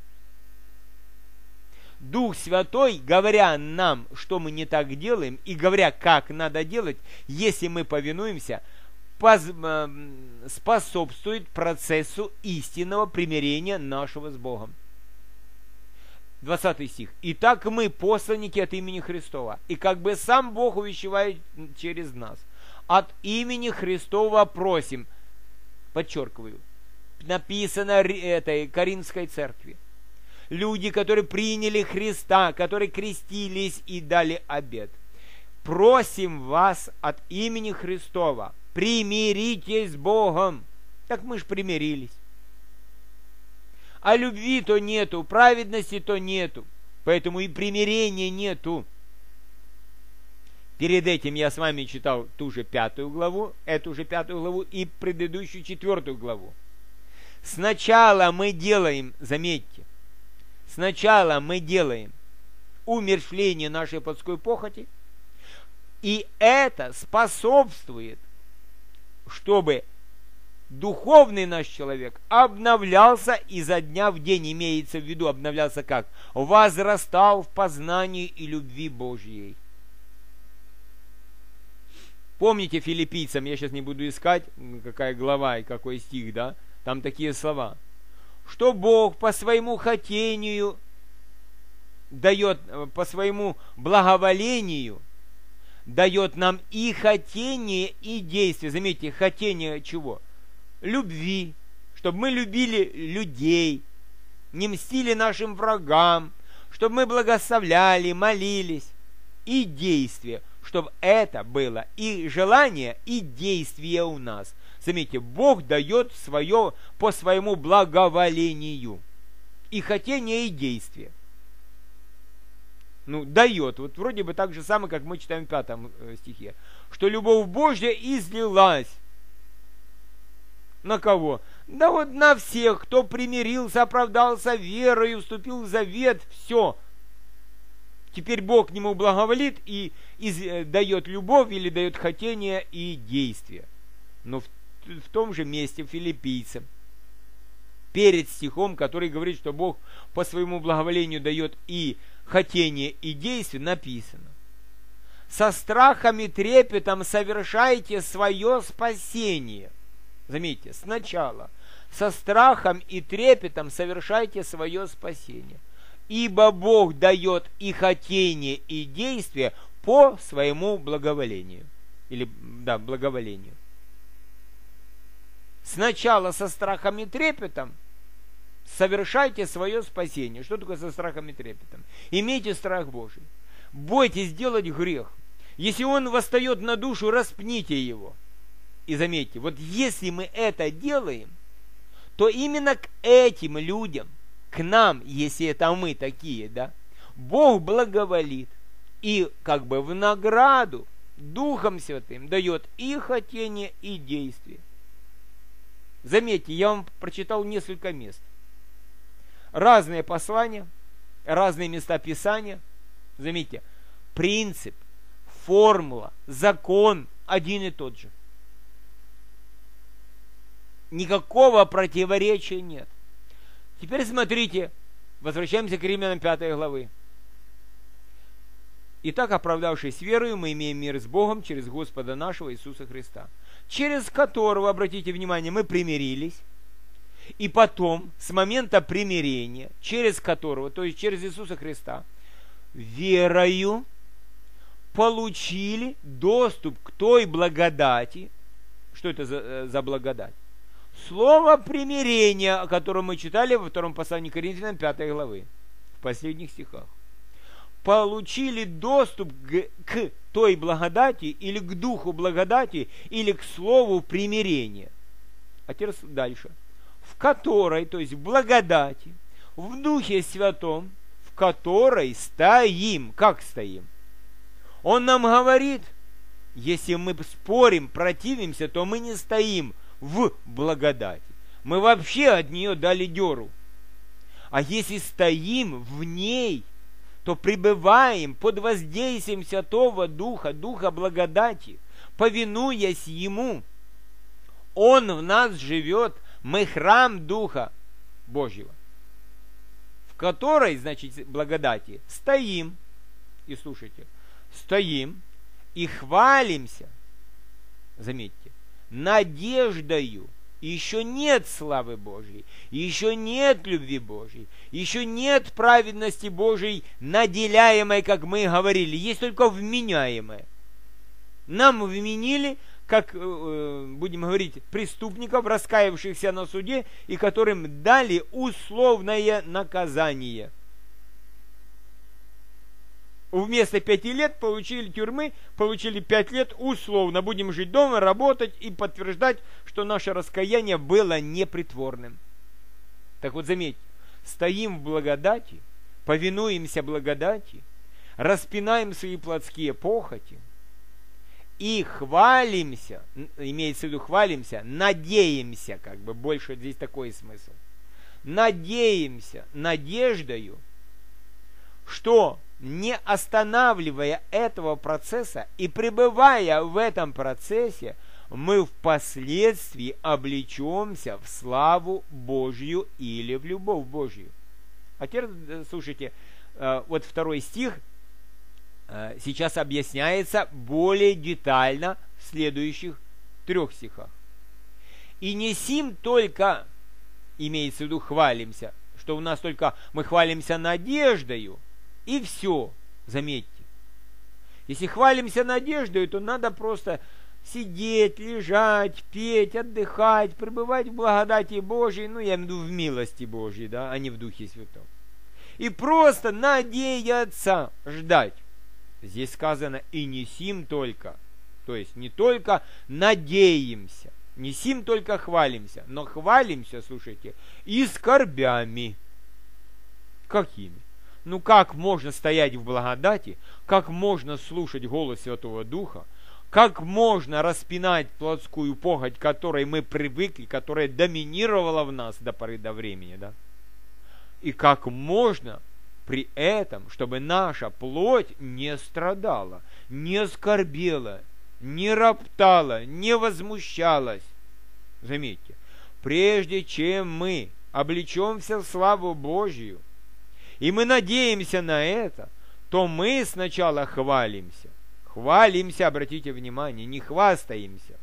Дух Святой, говоря нам, что мы не так делаем, и говоря, как надо делать, если мы повинуемся, способствует процессу истинного примирения нашего с Богом. 20 стих. «Итак мы посланники от имени Христова, и как бы сам Бог увещевает через нас. От имени Христова просим». Подчеркиваю. Написано этой Коринфской церкви. Люди, которые приняли Христа, которые крестились и дали обет. Просим вас от имени Христова, примиритесь с Богом. Так мы же примирились. А любви то нету, праведности то нету, поэтому и примирения нету. Перед этим я с вами читал ту же 5 главу, эту же 5 главу и предыдущую 4 главу. Сначала мы делаем, заметьте, сначала мы делаем умерщвление нашей плотской похоти, и это способствует, чтобы духовный наш человек обновлялся изо дня в день, имеется в виду, обновлялся как? Возрастал в познании и любви Божьей. Помните филиппийцам, я сейчас не буду искать, какая глава и какой стих, да? Там такие слова. Что Бог по своему хотению дает, по своему благоволению дает нам и хотение, и действие. Заметьте, хотение чего? Любви, чтобы мы любили людей, не мстили нашим врагам, чтобы мы благословляли, молились, и действие, чтобы это было и желание, и действие у нас. Заметьте, Бог дает свое по своему благоволению, и хотение, и действие. Дает, вот вроде бы так же самое, как мы читаем в 5 стихе, что любовь Божья излилась. На кого? Да вот на всех, кто примирился, оправдался верою, вступил в завет, все. Теперь Бог к нему благоволит и дает любовь или дает хотение и действие. Но в том же месте в Филиппийцам, перед стихом, который говорит, что Бог по своему благоволению дает и хотение, и действие, написано: со страхом и трепетом совершайте свое спасение. Заметьте, сначала со страхом и трепетом совершайте свое спасение, ибо Бог дает и хотение, и действие по своему благоволению. Или, да, благоволению. Сначала со страхом и трепетом совершайте свое спасение. Что такое со страхом и трепетом? Имейте страх Божий. Бойтесь делать грех. Если он восстает на душу, распните его. И заметьте, вот если мы это делаем, то именно к этим людям, к нам, если это мы такие, да, Бог благоволит и как бы в награду Духом Святым дает и хотение, и действие. Заметьте, я вам прочитал несколько мест. Разные послания, разные места Писания. Заметьте, принцип, формула, закон один и тот же. Никакого противоречия нет. Теперь смотрите, возвращаемся к Римлянам 5 главы. Итак, оправдавшись верою, мы имеем мир с Богом через Господа нашего Иисуса Христа, через которого, обратите внимание, мы примирились, и потом, с момента примирения, через которого, то есть через Иисуса Христа, верою получили доступ к той благодати. Что это за благодать? Слово примирения, о котором мы читали во втором послании к Коринфянам 5 главы, в последних стихах. Получили доступ к той благодати, или к духу благодати, или к слову примирения. А теперь дальше. В которой, то есть в благодати, в Духе Святом, в которой стоим. Как стоим? Он нам говорит, если мы спорим, противимся, то мы не стоим в благодати. Мы вообще от нее дали дёру. А если стоим в ней, то пребываем под воздействием Святого Духа, Духа благодати, повинуясь Ему. Он в нас живет, мы храм Духа Божьего, в которой, значит, благодати стоим, и слушайте, стоим и хвалимся, заметьте, надеждою. Еще нет славы Божьей, еще нет любви Божьей, еще нет праведности Божьей, наделяемой, как мы говорили, есть только вменяемая. Нам вменили, как, будем говорить, преступников, раскаявшихся на суде, и которым дали условное наказание. Вместо 5 лет получили тюрьмы, получили 5 лет условно. Будем жить дома, работать и подтверждать, что наше раскаяние было непритворным. Так вот, заметьте, стоим в благодати, повинуемся благодати, распинаем свои плотские похоти и хвалимся, имеется в виду хвалимся, надеемся, как бы больше здесь такой смысл. Надеемся надеждою, что не останавливая этого процесса и пребывая в этом процессе, мы впоследствии облечемся в славу Божью или в любовь Божью. А теперь, слушайте, вот 2 стих сейчас объясняется более детально в следующих 3 стихах. И не сим только, имеется в виду, хвалимся, что у нас только мы хвалимся надеждою, и все, заметьте. Если хвалимся надеждой, то надо просто сидеть, лежать, петь, отдыхать, пребывать в благодати Божьей, ну, я имею в виду в милости Божьей, да, а не в Духе Святом. И просто надеяться, ждать. Здесь сказано, и не сим только. То есть, не только надеемся, не сим только хвалимся, но хвалимся, слушайте, и скорбями. Какими? Ну как можно стоять в благодати, как можно слушать голос Святого Духа, как можно распинать плотскую похоть, к которой мы привыкли, которая доминировала в нас до поры до времени, да? И как можно при этом, чтобы наша плоть не страдала, не скорбела, не роптала, не возмущалась. Заметьте, прежде чем мы облечемся в славу Божью, и мы надеемся на это, то мы сначала хвалимся. Хвалимся, обратите внимание, не хвастаемся.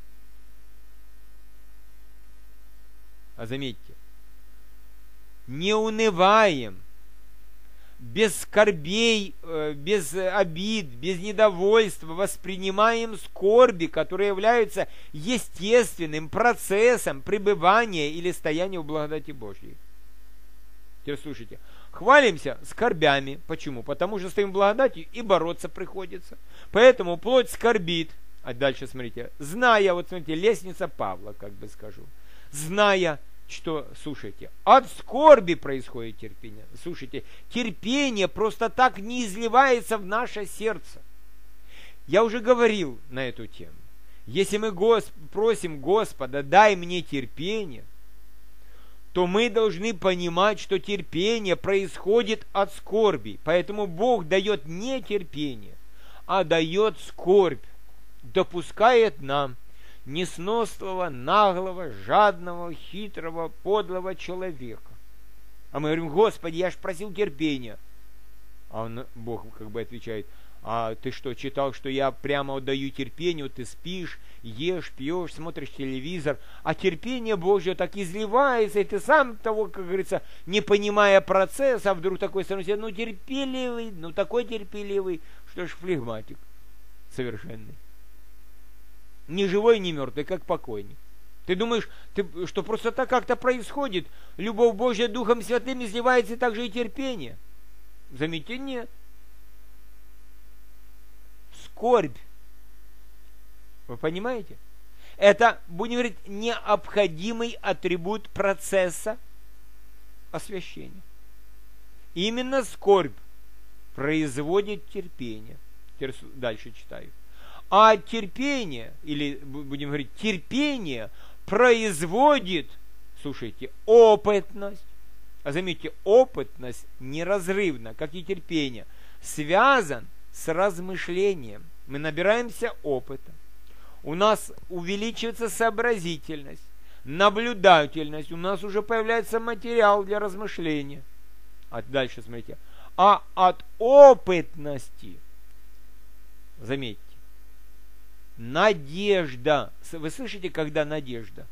А заметьте, не унываем, без скорбей, без обид, без недовольства воспринимаем скорби, которые являются естественным процессом пребывания или стояния в благодати Божьей. Теперь слушайте. Хвалимся скорбями. Почему? Потому что стоим в благодати и бороться приходится. Поэтому плоть скорбит. А дальше смотрите. Зная, вот смотрите, лестница Павла, как бы скажу. Зная, что, слушайте, от скорби происходит терпение. Слушайте, терпение просто так не изливается в наше сердце. Я уже говорил на эту тему. Если мы просим Господа, дай мне терпение, то мы должны понимать, что терпение происходит от скорби. Поэтому Бог дает не терпение, а дает скорбь, допускает нам несносного, наглого, жадного, хитрого, подлого человека. А мы говорим: Господи, я ж просил терпения. А Бог как бы отвечает: а ты что, читал, что я прямо даю терпение? Вот ты спишь, ешь, пьешь, смотришь телевизор, а терпение Божье так изливается, и ты сам того, как говорится, не понимая процесса, вдруг такой становишься: ну терпеливый, ну такой терпеливый, что ж флегматик совершенный. Ни живой, ни мертвый, как покойник. Ты думаешь, что просто так как-то происходит? Любовь Божья Духом Святым изливается, и также и терпение. Заметьте, нет. Скорбь. Вы понимаете? Это, будем говорить, необходимый атрибут процесса освящения. Именно скорбь производит терпение. Теперь дальше читаю. А терпение, или будем говорить, терпение производит, слушайте, опытность. А заметьте, опытность неразрывна, как и терпение, связан с размышлением. Мы набираемся опыта. У нас увеличивается сообразительность, наблюдательность. У нас уже появляется материал для размышления. А дальше смотрите. А от опытности, заметьте, надежда. Вы слышите, когда надежда?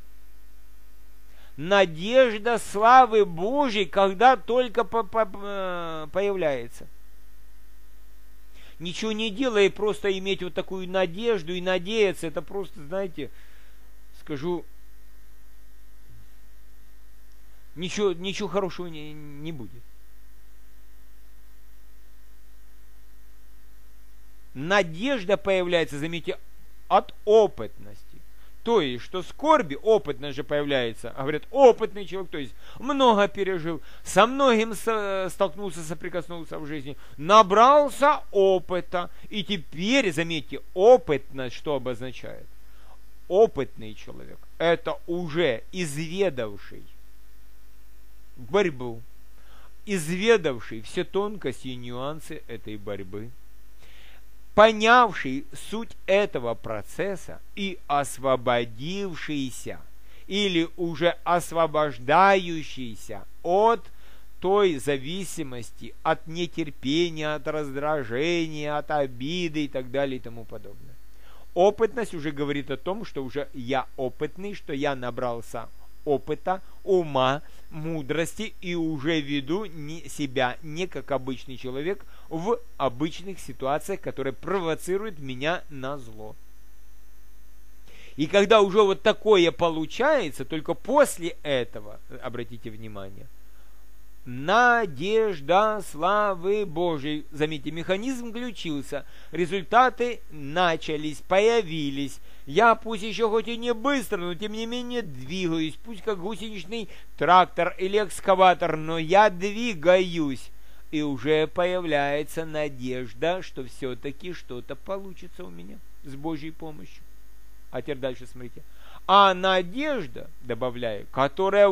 Надежда славы Божьей, когда только появляется. Ничего не делая, просто иметь вот такую надежду и надеяться, это просто, знаете, скажу, ничего хорошего не будет. Надежда появляется, заметьте, от опытности. То есть, что скорби, опытность же появляется. А говорят, опытный человек, то есть, много пережил, со многим столкнулся, соприкоснулся в жизни, набрался опыта. И теперь, заметьте, опытность что обозначает? Опытный человек – это уже изведавший борьбу, изведавший все тонкости и нюансы этой борьбы, понявший суть этого процесса и освободившийся или уже освобождающийся от той зависимости, от нетерпения, от раздражения, от обиды и так далее и тому подобное. Опытность уже говорит о том, что уже я опытный, что я набрался опыта, ума, мудрости и уже веду себя не как обычный человек в обычных ситуациях, которые провоцируют меня на зло. И когда уже вот такое получается, только после этого, обратите внимание, надежда славы Божьей. Заметьте, механизм включился, результаты начались, появились. Я пусть еще хоть и не быстро, но тем не менее двигаюсь, пусть как гусеничный трактор или экскаватор, но я двигаюсь. И уже появляется надежда, что все-таки что-то получится у меня с Божьей помощью. А теперь дальше смотрите. А надежда, добавляю, которая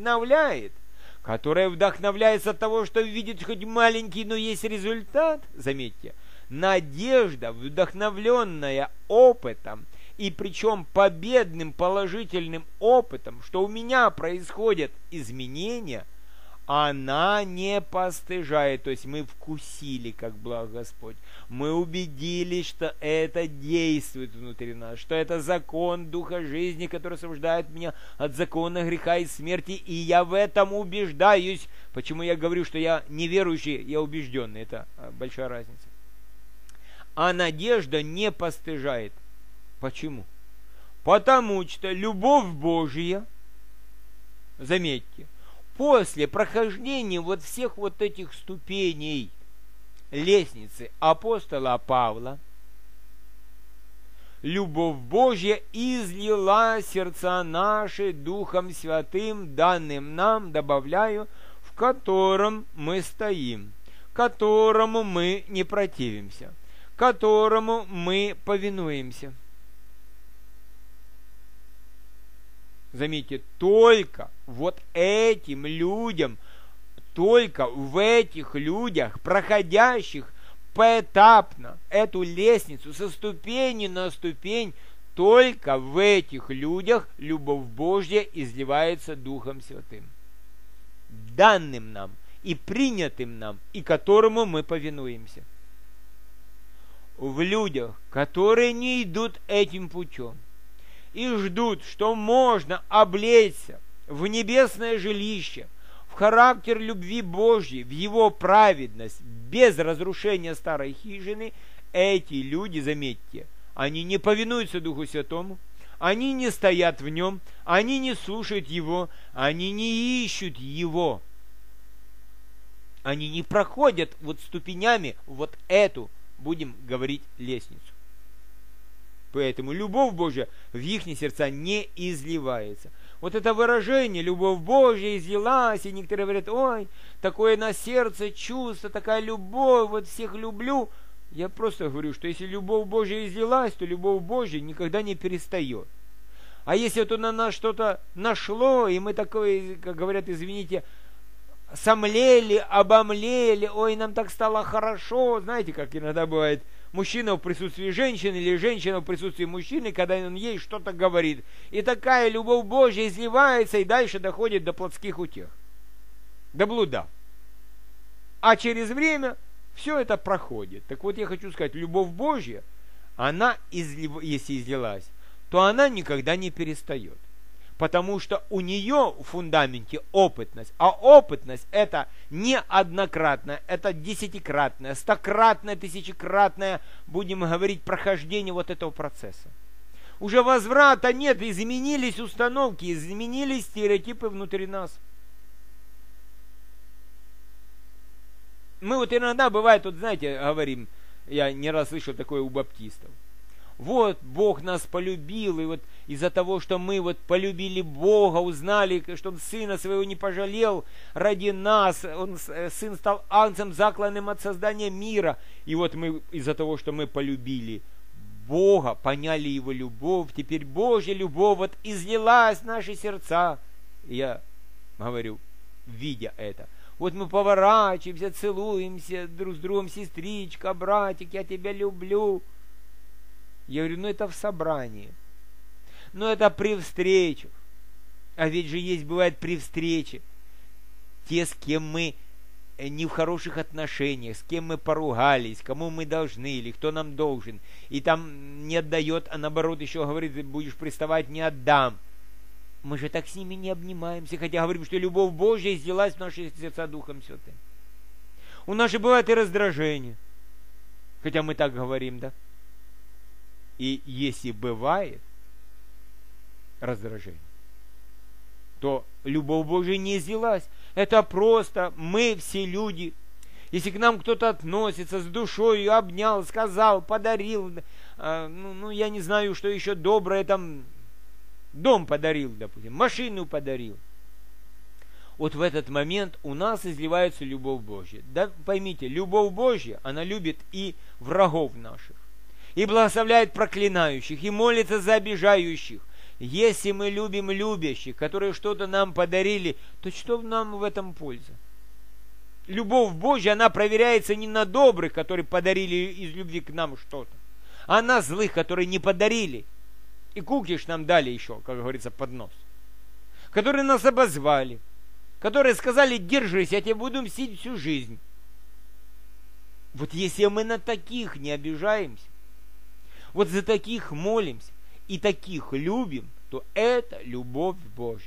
вдохновляется от того, что видит хоть маленький, но есть результат. Заметьте, надежда, вдохновленная опытом, и причем победным положительным опытом, что у меня происходят изменения, она не постыжает. То есть мы вкусили, как благ Господь. Мы убедились, что это действует внутри нас, что это закон Духа жизни, который освобождает меня от закона греха и смерти, и я в этом убеждаюсь. Почему я говорю, что я неверующий, я убежденный? Это большая разница. А надежда не постыжает. Почему? Потому что любовь Божья, заметьте, после прохождения вот всех вот этих ступеней лестницы апостола Павла, любовь Божья излила сердца наши Духом Святым, данным нам, добавляю, в котором мы стоим, которому мы не противимся, которому мы повинуемся. Заметьте, только вот этим людям, только в этих людях, проходящих поэтапно эту лестницу со ступени на ступень, только в этих людях любовь Божья изливается Духом Святым, данным нам и принятым нам, и которому мы повинуемся. В людях, которые не идут этим путем и ждут, что можно облечься в небесное жилище, в характер любви Божьей, в его праведность, без разрушения старой хижины, эти люди, заметьте, они не повинуются Духу Святому, они не стоят в нем, они не слушают его, они не ищут его. Они не проходят вот ступенями вот эту, будем говорить, лестницу. Поэтому любовь Божья в их сердца не изливается. Вот это выражение «любовь Божья излилась», и некоторые говорят: ой, такое на сердце чувство, такая любовь, вот всех люблю. Я просто говорю, что если любовь Божья излилась, то любовь Божья никогда не перестает. А если вот на нас что-то нашло, и мы такое, как говорят, извините, сомлели, обомлели, ой, нам так стало хорошо. Знаете, как иногда бывает, мужчина в присутствии женщины или женщина в присутствии мужчины, когда он ей что-то говорит. И такая любовь Божья изливается и дальше доходит до плотских утех, до блуда. А через время все это проходит. Так вот я хочу сказать, любовь Божья, она, если излилась, то она никогда не перестает. Потому что у нее в фундаменте опытность. А опытность это не однократное, это десятикратное, стократное, тысячекратное, будем говорить, прохождение вот этого процесса. Уже возврата нет, изменились установки, изменились стереотипы внутри нас. Мы вот иногда бывает, вот знаете, говорим, я не раз слышал такое у баптистов. Вот Бог нас полюбил, и вот из-за того, что мы вот полюбили Бога, узнали, что Он Сына Своего не пожалел ради нас, Сын стал агнцем, закланным от создания мира, и вот мы из-за того, что мы полюбили Бога, поняли Его любовь, теперь Божья любовь вот излилась в наши сердца. И я говорю, видя это, вот мы поворачиваемся, целуемся друг с другом: сестричка, братик, я тебя люблю. Я говорю, ну это в собрании, ну это при встречах. А ведь же есть, бывает, при встрече те, с кем мы не в хороших отношениях, с кем мы поругались, кому мы должны или кто нам должен, и там не отдает, а наоборот еще говорит: будешь приставать, не отдам. Мы же так с ними не обнимаемся, хотя говорим, что любовь Божья излилась в наши сердца Духом Святым. У нас же бывает и раздражение, хотя мы так говорим, да? И если бывает раздражение, то любовь Божия не излилась. Это просто мы все люди. Если к нам кто-то относится с душой, обнял, сказал, подарил, я не знаю, что еще доброе, там, дом подарил, допустим, машину подарил. Вот в этот момент у нас изливается любовь Божья. Да, поймите, любовь Божья, она любит и врагов наших, и благословляет проклинающих, и молится за обижающих. Если мы любим любящих, которые что-то нам подарили, то что нам в этом польза? Любовь Божья, она проверяется не на добрых, которые подарили из любви к нам что-то, а на злых, которые не подарили. И кукиш нам дали еще, как говорится, под нос. Которые нас обозвали, которые сказали: держись, я тебе буду мстить всю жизнь. Вот если мы на таких не обижаемся, вот за таких молимся и таких любим, то это любовь Божья.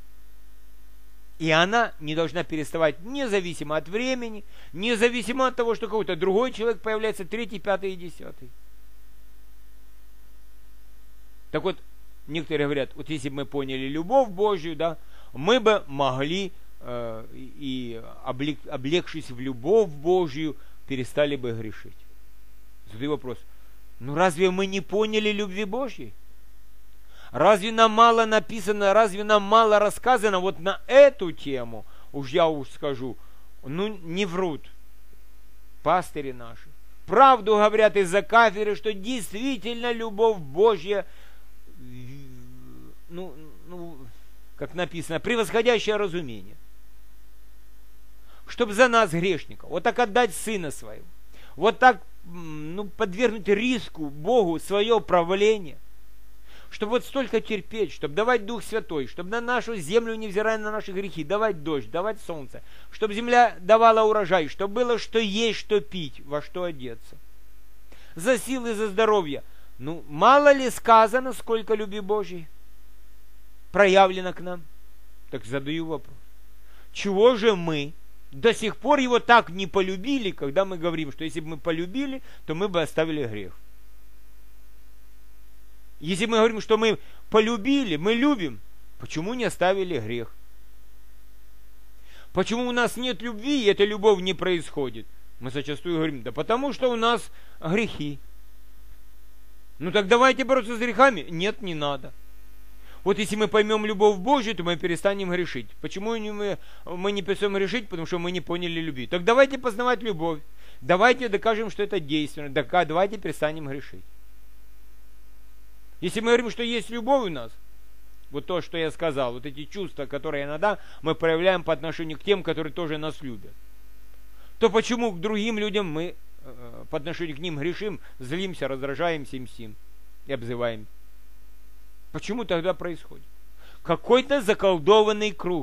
И она не должна переставать независимо от времени, независимо от того, что какой-то другой человек появляется, 3, 5 и 10. Так вот, некоторые говорят, вот если бы мы поняли любовь Божью, да, мы бы могли, облегшись в любовь Божью, перестали бы грешить. Задаю вопрос, Ну разве мы не поняли любви Божьей? Разве нам мало написано, разве нам мало рассказано вот на эту тему? Я скажу, ну не врут пастыри наши. Правду говорят из-за кафедры, что действительно любовь Божья, как написано, превосходящее разумение. Чтобы за нас, грешников, вот так отдать Сына Своего, вот так подвергнуть риску Богу свое правление, чтобы вот столько терпеть, чтобы давать Дух Святой, чтобы на нашу землю, невзирая на наши грехи, давать дождь, давать солнце, чтобы земля давала урожай, чтобы было что есть, что пить, во что одеться. За силы, за здоровье. Ну, мало ли сказано, сколько любви Божьей проявлено к нам? Так задаю вопрос. Чего же мы до сих пор его так не полюбили, когда мы говорим, что если бы мы полюбили, то мы бы оставили грех? Если мы говорим, что мы полюбили, мы любим, почему не оставили грех? Почему у нас нет любви, и эта любовь не происходит? Мы зачастую говорим, да потому что у нас грехи. Ну так давайте бороться с грехами. Нет, не надо. Вот если мы поймем любовь Божью, то мы перестанем грешить. Почему мы не перестаем грешить? Потому что мы не поняли любви. Так давайте познавать любовь. Давайте докажем, что это действенно. Давайте перестанем грешить. Если мы говорим, что есть любовь у нас, вот то, что я сказал, вот эти чувства, которые иногда мы проявляем по отношению к тем, которые тоже нас любят, то почему к другим людям мы по отношению к ним грешим, злимся, раздражаемся, мстим и обзываем? Почему тогда происходит? Какой-то заколдованный круг.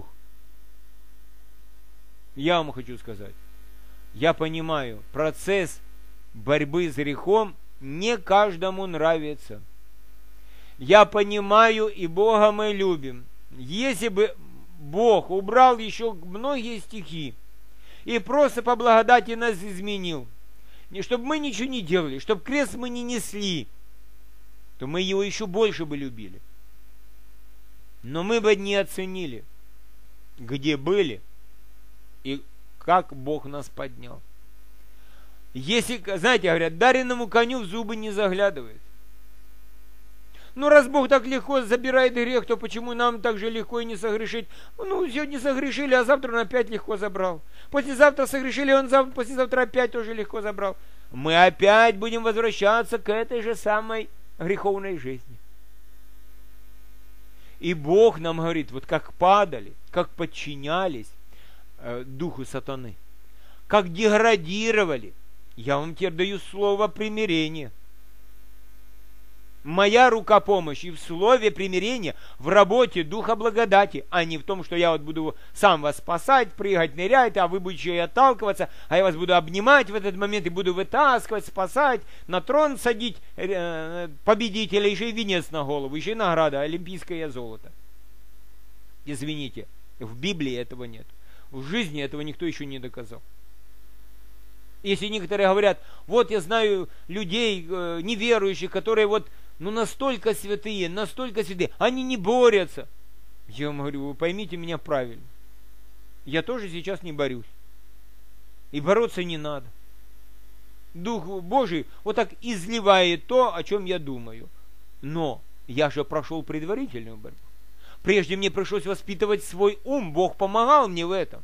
Я вам хочу сказать, я понимаю, процесс борьбы с грехом не каждому нравится. Я понимаю, и Бога мы любим. Если бы Бог убрал еще многие стихи и просто по благодати нас изменил, чтобы мы ничего не делали, чтобы крест мы не несли, то мы его еще больше бы любили. Но мы бы не оценили, где были и как Бог нас поднял. Если, знаете, говорят, дареному коню в зубы не заглядывает. Ну, раз Бог так легко забирает грех, то почему нам так же легко и не согрешить? Ну, сегодня согрешили, а завтра он опять легко забрал. Послезавтра согрешили, он послезавтра опять тоже легко забрал. Мы опять будем возвращаться к этой же самой греховной жизни. И Бог нам говорит, вот как падали, как подчинялись духу сатаны, как деградировали. Я вам теперь даю слово примирения. Моя рука помощи в слове примирения, в работе духа благодати, а не в том, что я вот буду сам вас спасать, прыгать, нырять, а вы будете и отталкиваться, а я вас буду обнимать в этот момент и буду вытаскивать, спасать, на трон садить победителя, еще и венец на голову, еще и награда, олимпийское золото. Извините, в Библии этого нет. В жизни этого никто еще не доказал. Если некоторые говорят, вот я знаю людей неверующих, которые вот настолько святые, они не борются. Я вам говорю, вы поймите меня правильно. Я тоже сейчас не борюсь. И бороться не надо. Дух Божий вот так изливает то, о чем я думаю. Но я же прошел предварительную борьбу. Прежде мне пришлось воспитывать свой ум, Бог помогал мне в этом.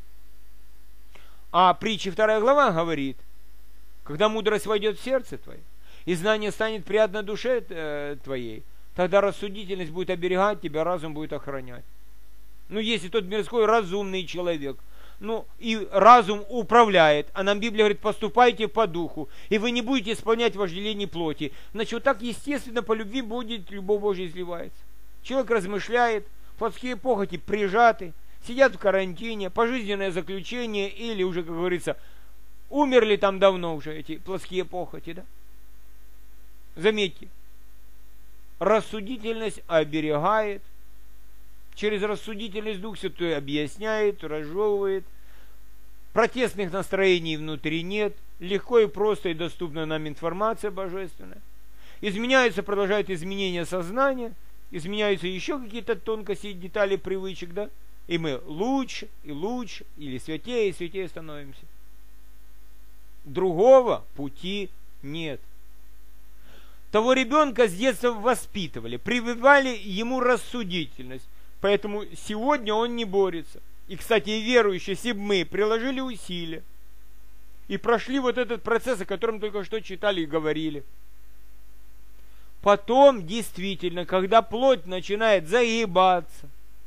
А притча 2 глава говорит, когда мудрость войдет в сердце твое, и знание станет приятно душе твоей, тогда рассудительность будет оберегать тебя, разум будет охранять. Если тот мирской разумный человек, и разум управляет, а нам Библия говорит, поступайте по духу, и вы не будете исполнять вожделение плоти, значит, вот так естественно по любви будет, любовь Божья изливается. Человек размышляет, плотские похоти прижаты, сидят в карантине, пожизненное заключение, или уже, как говорится, умерли там давно уже эти плотские похоти, да? Заметьте, рассудительность оберегает, через рассудительность Дух Святой объясняет, разжевывает, протестных настроений внутри нет, легко и просто и доступна нам информация божественная. Изменяются, продолжают изменения сознания, изменяются еще какие-то тонкости и детали привычек, да? И мы лучше, и лучше, или святее, и святее становимся. Другого пути нет. Того ребенка с детства воспитывали, прививали ему рассудительность. Поэтому сегодня он не борется. И, кстати, верующие, если бы мы приложили усилия и прошли вот этот процесс, о котором только что читали и говорили, потом, действительно, когда плоть начинает загибаться,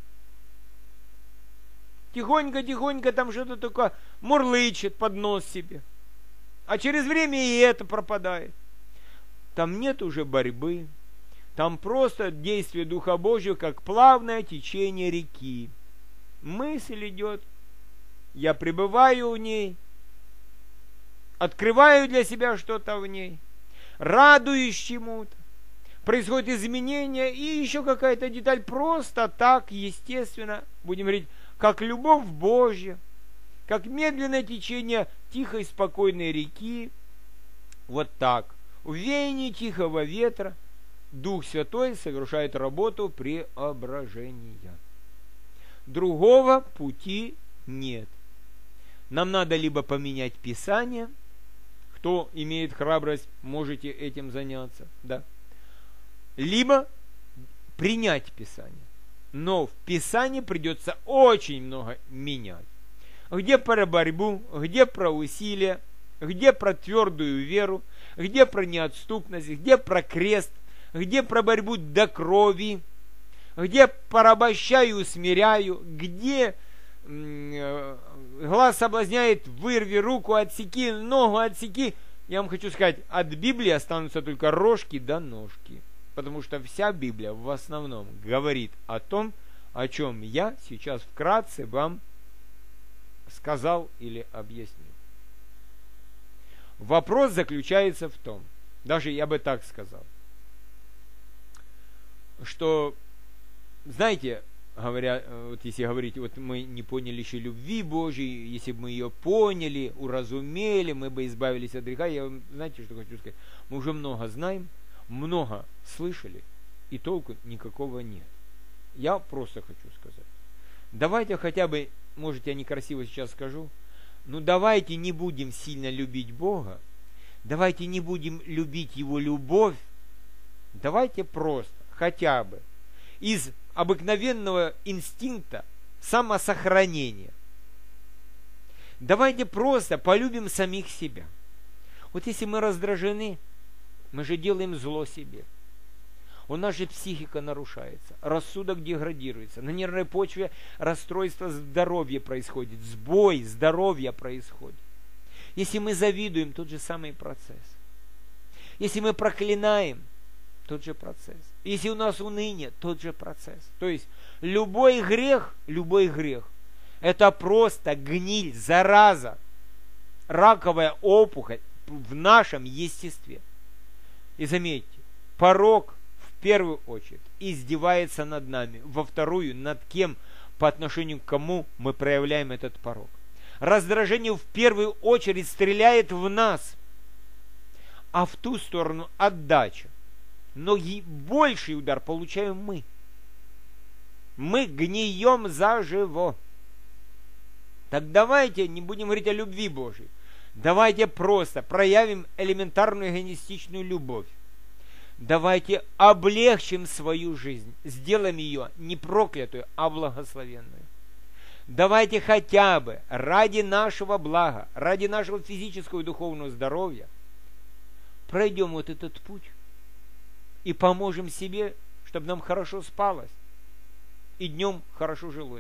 тихонько там что-то только мурлычет под нос себе, а через время и это пропадает. Там нет уже борьбы, там просто действие Духа Божьего, как плавное течение реки. Мысль идет, я пребываю в ней, открываю для себя что-то в ней, радуюсь чему-то, происходит изменение, и еще какая-то деталь просто так, естественно, будем говорить, как любовь Божья, как медленное течение тихой спокойной реки, вот так, в веянии тихого ветра Дух Святой совершает работу преображения. Другого пути нет. Нам надо либо поменять Писание, кто имеет храбрость, можете этим заняться, да, либо принять Писание. Но в Писании придется очень много менять. Где про борьбу, где про усилия, где про твердую веру, где про неотступность, где про крест, где про борьбу до крови, где порабощаю, усмиряю, где глаз соблазняет, вырви, руку отсеки, ногу отсеки. Я вам хочу сказать, от Библии останутся только рожки да ножки. Потому что вся Библия в основном говорит о том, о чем я сейчас вкратце вам сказал или объяснил. Вопрос заключается в том, даже я бы так сказал, что, знаете, говоря, вот если говорить, вот мы не поняли еще любви Божьей, если бы мы ее поняли, уразумели, мы бы избавились от греха. Я вам, знаете, что хочу сказать? Мы уже много знаем, много слышали, и толку никакого нет. Я просто хочу сказать, давайте хотя бы, может, я некрасиво сейчас скажу, но давайте не будем сильно любить Бога, давайте не будем любить Его любовь, давайте просто, хотя бы, из обыкновенного инстинкта самосохранения, давайте просто полюбим самих себя. Вот если мы раздражены, мы же делаем зло себе. У нас же психика нарушается, рассудок деградируется, на нервной почве расстройство здоровья происходит, сбой здоровья происходит. Если мы завидуем, тот же самый процесс. Если мы проклинаем, тот же процесс. Если у нас уныние, тот же процесс. То есть любой грех, это просто гниль, зараза, раковая опухоль в нашем естестве. И заметьте, порок в первую очередь издевается над нами, во вторую над кем, по отношению к кому мы проявляем этот порок. Раздражение в первую очередь стреляет в нас, а в ту сторону отдача. Но больший удар получаем мы. Мы гнием заживо. Так давайте не будем говорить о любви Божьей. Давайте просто проявим элементарную эгоистичную любовь. Давайте облегчим свою жизнь, сделаем ее не проклятую, а благословенную. Давайте хотя бы ради нашего блага, ради нашего физического и духовного здоровья пройдем вот этот путь и поможем себе, чтобы нам хорошо спалось и днем хорошо жилось.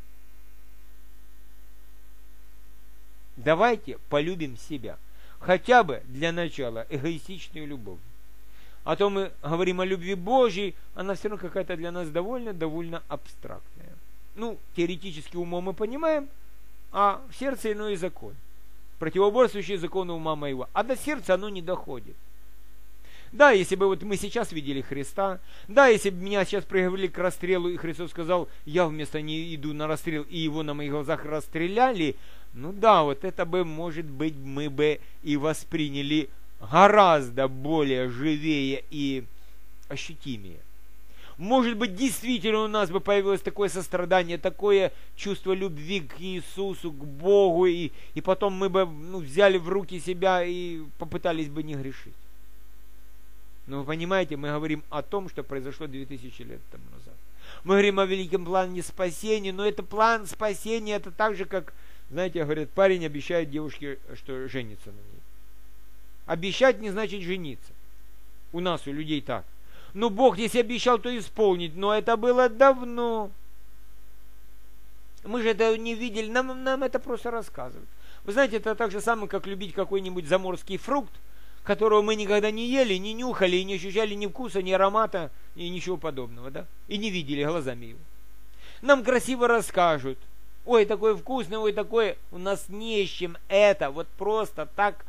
Давайте полюбим себя. Хотя бы для начала эгоистичную любовь. А то мы говорим о любви Божьей, она все равно какая-то для нас довольно абстрактная. Ну, теоретически умом мы понимаем, а в сердце иной закон. Противоборствующий закону ума моего. А до сердца оно не доходит. Да, если бы вот мы сейчас видели Христа, да, если бы меня сейчас приговорили к расстрелу, и Христос сказал, я вместо не иду на расстрел, и его на моих глазах расстреляли, ну да, вот это бы, может быть, мы бы и восприняли гораздо более живее и ощутимее. Может быть, действительно у нас бы появилось такое сострадание, такое чувство любви к Иисусу, к Богу, и потом мы бы взяли в руки себя и попытались бы не грешить. Но вы понимаете, мы говорим о том, что произошло 2000 лет тому назад. Мы говорим о великом плане спасения, но это план спасения, это так же, как, знаете, говорят, парень обещает девушке, что женится на ней. Обещать не значит жениться. У нас, у людей так. Ну, Бог, если обещал, то исполнить, но это было давно. Мы же это не видели, нам это просто рассказывают. Вы знаете, это так же самое, как любить какой-нибудь заморский фрукт, которого мы никогда не ели, не нюхали, и не ощущали ни вкуса, ни аромата, и ничего подобного, да? И не видели глазами его. Нам красиво расскажут. Ой, такое вкусное, ой, такое. У нас не с чем это вот просто так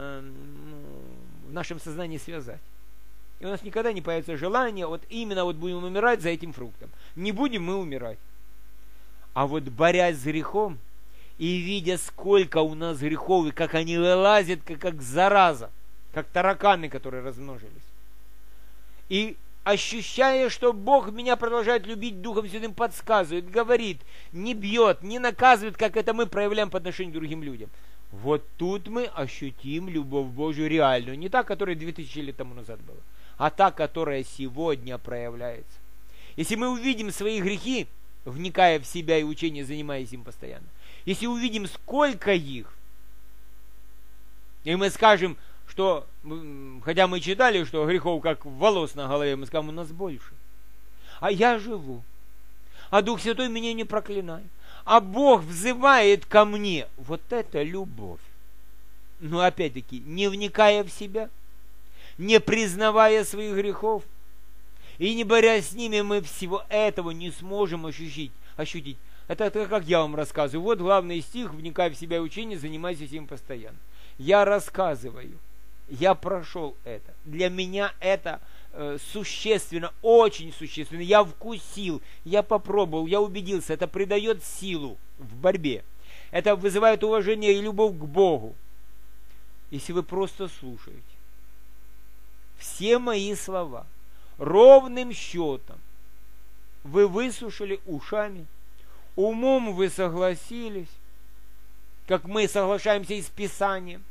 в нашем сознании связать. И у нас никогда не появится желание, вот именно вот будем умирать за этим фруктом. Не будем мы умирать. А вот борясь с грехом, и видя, сколько у нас грехов, и как они вылазят, как зараза, как тараканы, которые размножились. И ощущая, что Бог меня продолжает любить, Духом Святым подсказывает, говорит, не бьет, не наказывает, как это мы проявляем по отношению к другим людям. Вот тут мы ощутим любовь Божью реальную. Не та, которая 2000 лет тому назад была, а та, которая сегодня проявляется. Если мы увидим свои грехи, вникая в себя и учение, занимаясь им постоянно, если увидим, сколько их, и мы скажем, что, хотя мы читали, что грехов как волос на голове, мы скажем, у нас больше. А я живу. А Дух Святой меня не проклинает. А Бог взывает ко мне. Вот это любовь. Но опять-таки, не вникая в себя, не признавая своих грехов, и не борясь с ними, мы всего этого не сможем ощутить. Это как я вам рассказываю. Вот главный стих, вникая в себя и учение, занимайся им постоянно. Я рассказываю. Я прошел это. Для меня это существенно, очень существенно. Я вкусил, я попробовал, я убедился. Это придает силу в борьбе. Это вызывает уважение и любовь к Богу. Если вы просто слушаете все мои слова ровным счетом, вы выслушали ушами, умом вы согласились, как мы соглашаемся и с Писанием.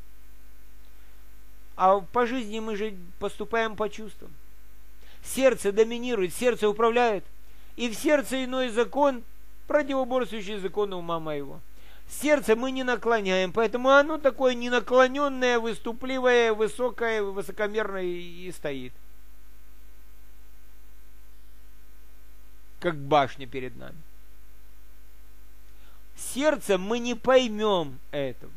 А по жизни мы же поступаем по чувствам. Сердце доминирует, сердце управляет. И в сердце иной закон, противоборствующий закону ума моего. Сердце мы не наклоняем, поэтому оно такое ненаклоненное, выступливое, высокое, высокомерное и стоит. Как башня перед нами. Сердцем мы не поймем этого.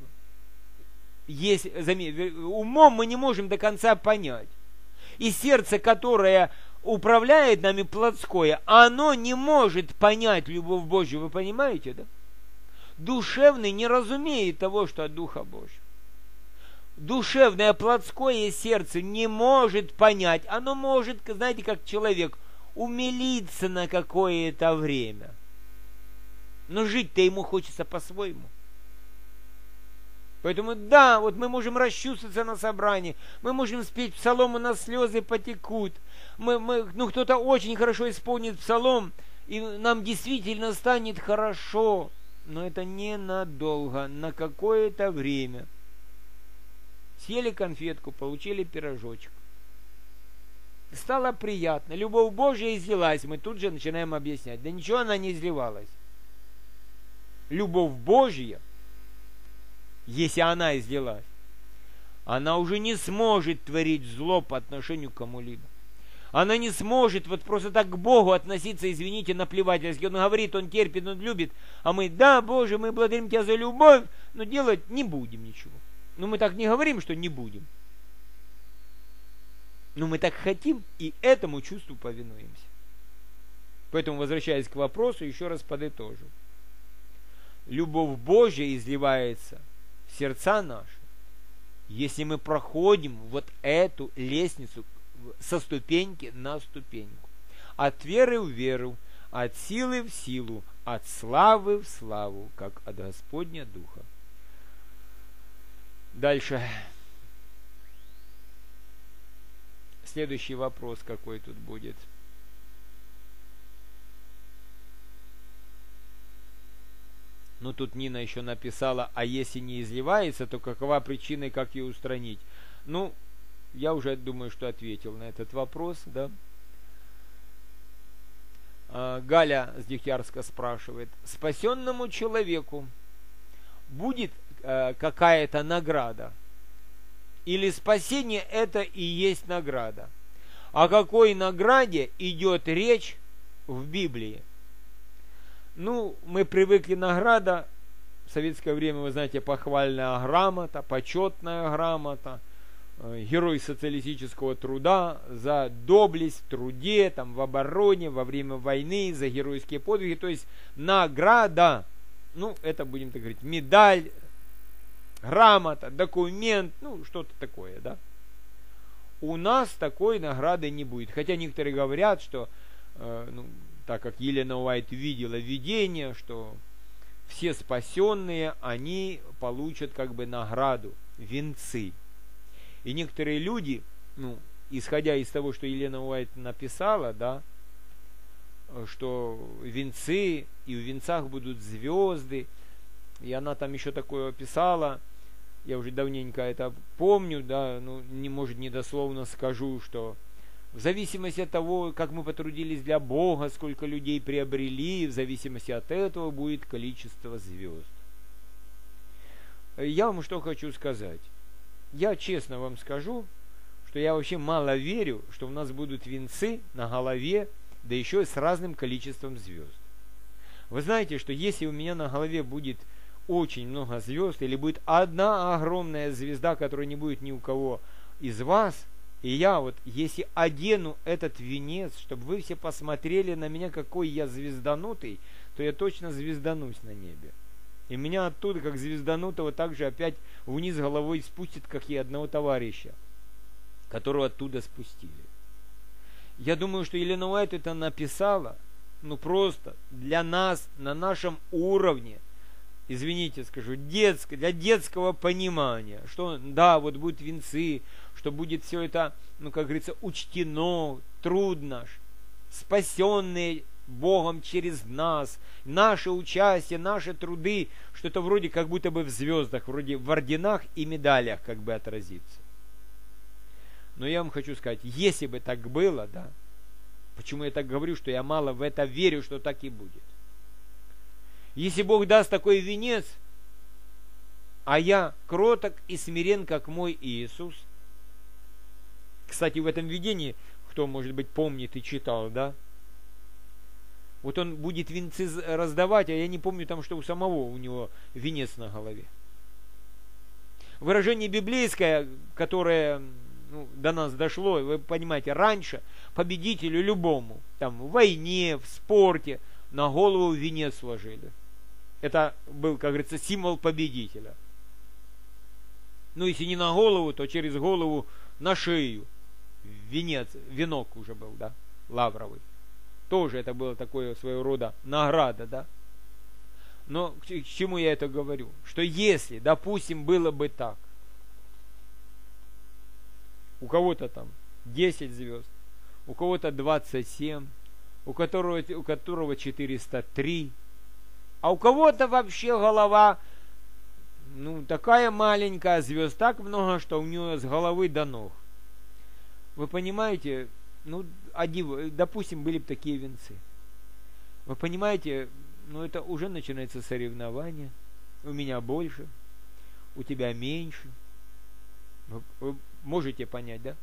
Умом мы не можем до конца понять. И сердце, которое управляет нами плотское, оно не может понять любовь Божью. Вы понимаете, да? Душевный не разумеет того, что от Духа Божьего. Душевное плотское сердце не может понять. Оно может, знаете, как человек, умилиться на какое-то время. Но жить-то ему хочется по-своему. Поэтому да, вот мы можем расчувствоваться на собрании, мы можем спеть псалом, у нас слезы потекут. Кто-то очень хорошо исполнит псалом, и нам действительно станет хорошо. Но это ненадолго, на какое-то время. Съели конфетку, получили пирожочек. Стало приятно. Любовь Божья излилась. Мы тут же начинаем объяснять. Да ничего она не изливалась. Любовь Божья, если она излилась, она уже не сможет творить зло по отношению к кому-либо. Она не сможет вот просто так к Богу относиться, извините, наплевательски. Он говорит, Он терпит, Он любит. А мы, да, Боже, мы благодарим Тебя за любовь, но делать не будем ничего. Но мы так не говорим, что не будем. Но мы так хотим и этому чувству повинуемся. Поэтому, возвращаясь к вопросу, еще раз подытожу. Любовь Божья изливается в сердца наши, если мы проходим вот эту лестницу со ступеньки на ступеньку. От веры в веру, от силы в силу, от славы в славу, как от Господня Духа. Дальше. Следующий вопрос какой тут будет. Ну, тут Нина еще написала, а если не изливается, то какова причина и как ее устранить? Ну, я уже думаю, что ответил на этот вопрос, да. Галя с Дегтярска спрашивает: спасенному человеку будет какая-то награда? Или спасение это и есть награда? О какой награде идет речь в Библии? Ну, мы привыкли награда. В советское время, вы знаете, похвальная грамота, почетная грамота, герой социалистического труда за доблесть в труде, там, в обороне, во время войны, за геройские подвиги. То есть награда, ну, это будем так говорить, медаль, грамота, документ, ну, что-то такое, да. У нас такой награды не будет. Хотя некоторые говорят, что, так как Елена Уайт видела видение, что все спасенные, они получат как бы награду, венцы. И некоторые люди, исходя из того, что Елена Уайт написала, да, что венцы, и в венцах будут звезды, и она там еще такое описала, я уже давненько это помню, да, может, недословно скажу, что в зависимости от того, как мы потрудились для Бога, сколько людей приобрели, в зависимости от этого будет количество звезд. Я вам что хочу сказать. Я честно вам скажу, что я вообще мало верю, что у нас будут венцы на голове, да еще и с разным количеством звезд. Вы знаете, что если у меня на голове будет очень много звезд, или будет одна огромная звезда, которая не будет ни у кого из вас, и я вот, если одену этот венец, чтобы вы все посмотрели на меня, какой я звезданутый, то я точно звезданусь на небе. И меня оттуда, как звезданутого, также опять вниз головой спустит, как и одного товарища, которого оттуда спустили. Я думаю, что Елена Уайт это написала, просто для нас, на нашем уровне, извините, скажу, для детского понимания, что да, вот будут венцы, что будет все это, как говорится, учтено, труд наш, спасенные Богом через нас, наше участие, наши труды, что это вроде как будто бы в звездах, вроде в орденах и медалях как бы отразится. Но я вам хочу сказать, если бы так было, да, почему я так говорю, что я мало в это верю, что так и будет. Если Бог даст такой венец, а я кроток и смирен, как мой Иисус. Кстати, в этом видении, кто, может быть, помнит и читал, да, вот он будет венцы раздавать, а я не помню там, что у самого у него венец на голове. Выражение библейское, которое до нас дошло, вы понимаете, раньше победителю любому, там, в войне, в спорте, на голову венец сложили. Это был, как говорится, символ победителя. Если не на голову, то через голову на шею. Венок уже был, да, лавровый. Тоже это было такое своего рода награда, да. Но к чему я это говорю? Что если, допустим, было бы так, у кого-то там 10 звезд, у кого-то 27, у которого 403, а у кого-то вообще голова, такая маленькая, звезд так много, что у нее с головы до ног. Вы понимаете, допустим, были бы такие венцы. Вы понимаете, это уже начинается соревнование. У меня больше, у тебя меньше. Вы можете понять, да?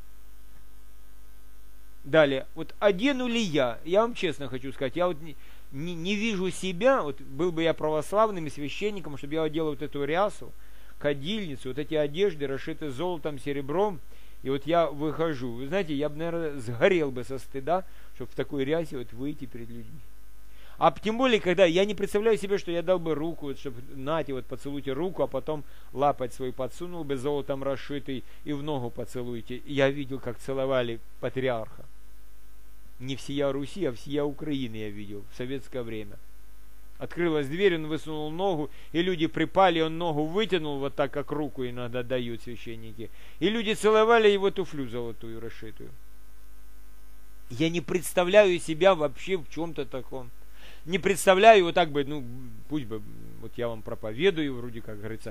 Далее, вот одену ли я вам честно хочу сказать, я вот не вижу себя, вот был бы я православным и священником, чтобы я одел вот эту рясу, кадильницу, вот эти одежды, расшиты золотом, серебром, и вот я выхожу. Вы знаете, я бы, наверное, сгорел бы со стыда, чтобы в такой рясе вот выйти перед людьми. А тем более, когда я не представляю себе, что я дал бы руку, вот, чтобы, поцелуйте руку, а потом лапоть свою подсунул бы золотом расшитый и в ногу поцелуйте. Я видел, как целовали патриарха. Не всея Руси, а всея Украины я видел в советское время. Открылась дверь, он высунул ногу, и люди припали, он ногу вытянул, вот так, как руку иногда дают священники. И люди целовали его туфлю золотую, расшитую. Я не представляю себя вообще в чем-то таком. Не представляю, вот так бы, пусть бы, вот я вам проповедую, вроде как говорится,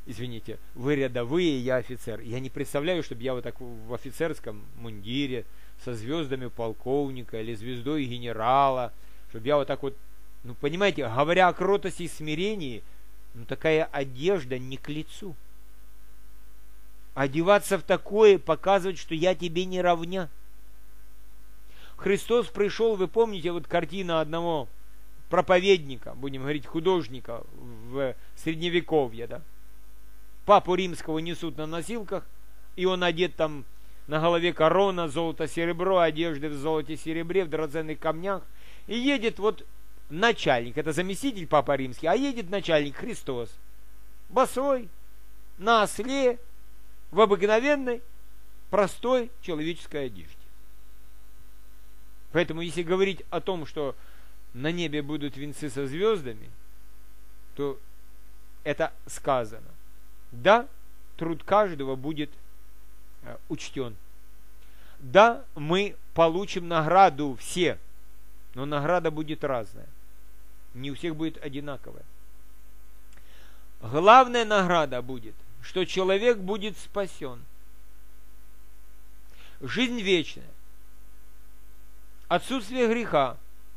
извините, вы рядовые, я офицер. Я не представляю, чтобы я вот так в офицерском мундире со звездами полковника или звездой генерала, чтобы я вот так вот, ну, понимаете, говоря о кротости и смирении, ну, такая одежда не к лицу. Одеваться в такое, показывать, что я тебе не равня. Христос пришел, вы помните, вот картина одного проповедника, будем говорить, художника в Средневековье, да? Папу Римского несут на носилках, и он одет там, на голове корона, золото-серебро, одежды в золоте-серебре, в драгоценных камнях, и едет вот начальник, это заместитель Папа Римский, а едет начальник Христос, босой, на осле, в обыкновенной, простой человеческой одежде. Поэтому, если говорить о том, что на небе будут венцы со звездами, то это сказано. Да, труд каждого будет учтен. Да, мы получим награду все, но награда будет разная. Не у всех будет одинаковая. Главная награда будет, что человек будет спасен. Жизнь вечная. Отсутствие греха.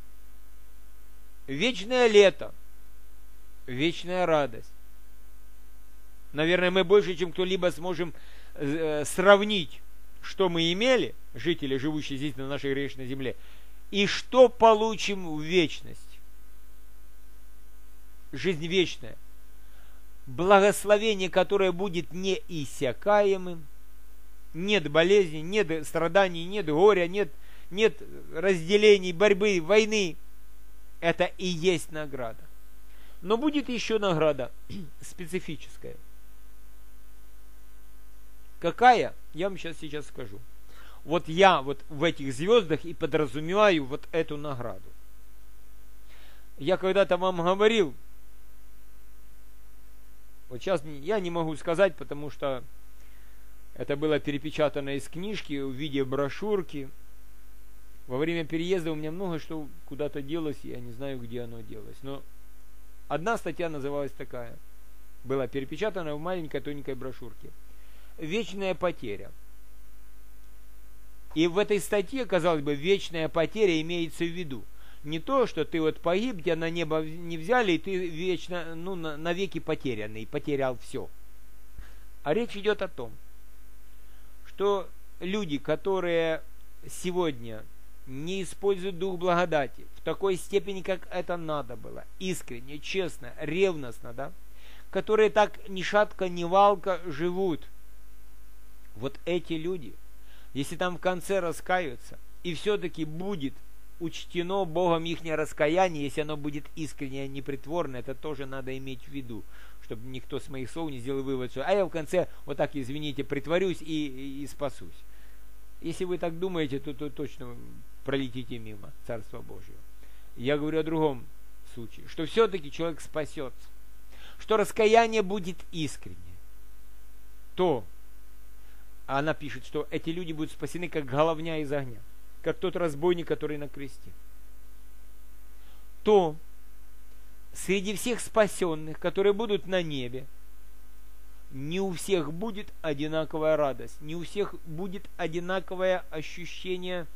Вечное лето. Вечная радость. Наверное, мы больше, чем кто-либо сможем сравнить, что мы имели, жители, живущие здесь на нашей грешной земле, и что получим в вечности. Жизнь вечная. Благословение, которое будет неиссякаемым. Нет болезни, нет страданий, нет горя, нет разделений, борьбы, войны. Это и есть награда. Но будет еще награда специфическая. Какая? Я вам сейчас скажу. Вот я вот в этих звездах и подразумеваю вот эту награду. Я когда-то вам говорил, вот сейчас я не могу сказать, потому что это было перепечатано из книжки в виде брошюрки. Во время переезда у меня много что куда-то делось, я не знаю, где оно делось. Но одна статья называлась такая. Была перепечатана в маленькой тоненькой брошюрке. Вечная потеря. И в этой статье, казалось бы, вечная потеря имеется в виду. Не то, что ты вот погиб, тебя на небо не взяли, и ты вечно, навеки потерянный, потерял все. А речь идет о том, что люди, которые сегодня не используют дух благодати в такой степени, как это надо было, искренне, честно, ревностно, да, которые так ни шатка, ни валка живут, вот эти люди, если там в конце раскаются, и все-таки будет учтено Богом ихнее раскаяние, если оно будет искреннее, а не притворное, это тоже надо иметь в виду, чтобы никто с моих слов не сделал вывод, что я в конце вот так, извините, притворюсь и спасусь. Если вы так думаете, то точно пролетите мимо Царства Божьего. Я говорю о другом случае, что все-таки человек спасется, что раскаяние будет искреннее. То она пишет, что эти люди будут спасены, как головня из огня, как тот разбойник, который на кресте. То среди всех спасенных, которые будут на небе, не у всех будет одинаковая радость, не у всех будет одинаковое ощущение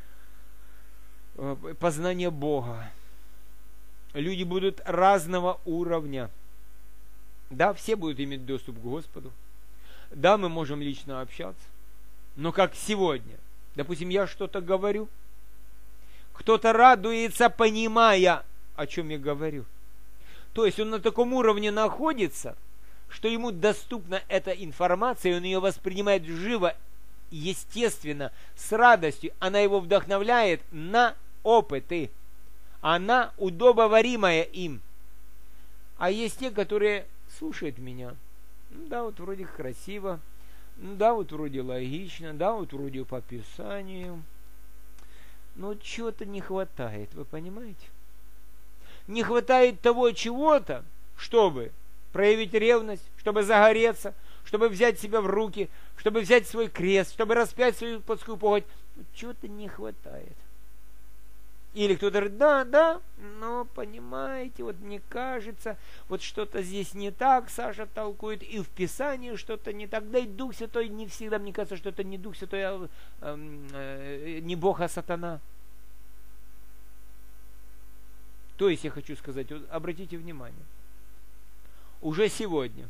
познания Бога. Люди будут разного уровня. Да, все будут иметь доступ к Господу. Да, мы можем лично общаться. Но как сегодня, допустим, я что-то говорю, кто-то радуется, понимая, о чем я говорю. То есть он на таком уровне находится, что ему доступна эта информация, и он ее воспринимает живо, естественно, с радостью. Она его вдохновляет на опыты. Она удобоваримая им. А есть те, которые слушают меня. Ну да, вот вроде красиво. Ну да, вот вроде логично. Да, вот вроде по Писанию. Но чего-то не хватает, вы понимаете? Не хватает того чего-то, чтобы проявить ревность, чтобы загореться, чтобы взять себя в руки, чтобы взять свой крест, чтобы распять свою плотскую похоть. Чего-то не хватает. Или кто-то говорит, да, но понимаете, вот мне кажется, вот что-то здесь не так, Саша толкует, и в Писании что-то не так, да и Дух Святой не всегда, мне кажется, что это не Дух Святой, не Бог, а сатана. То есть я хочу сказать, вот, обратите внимание, уже сегодня,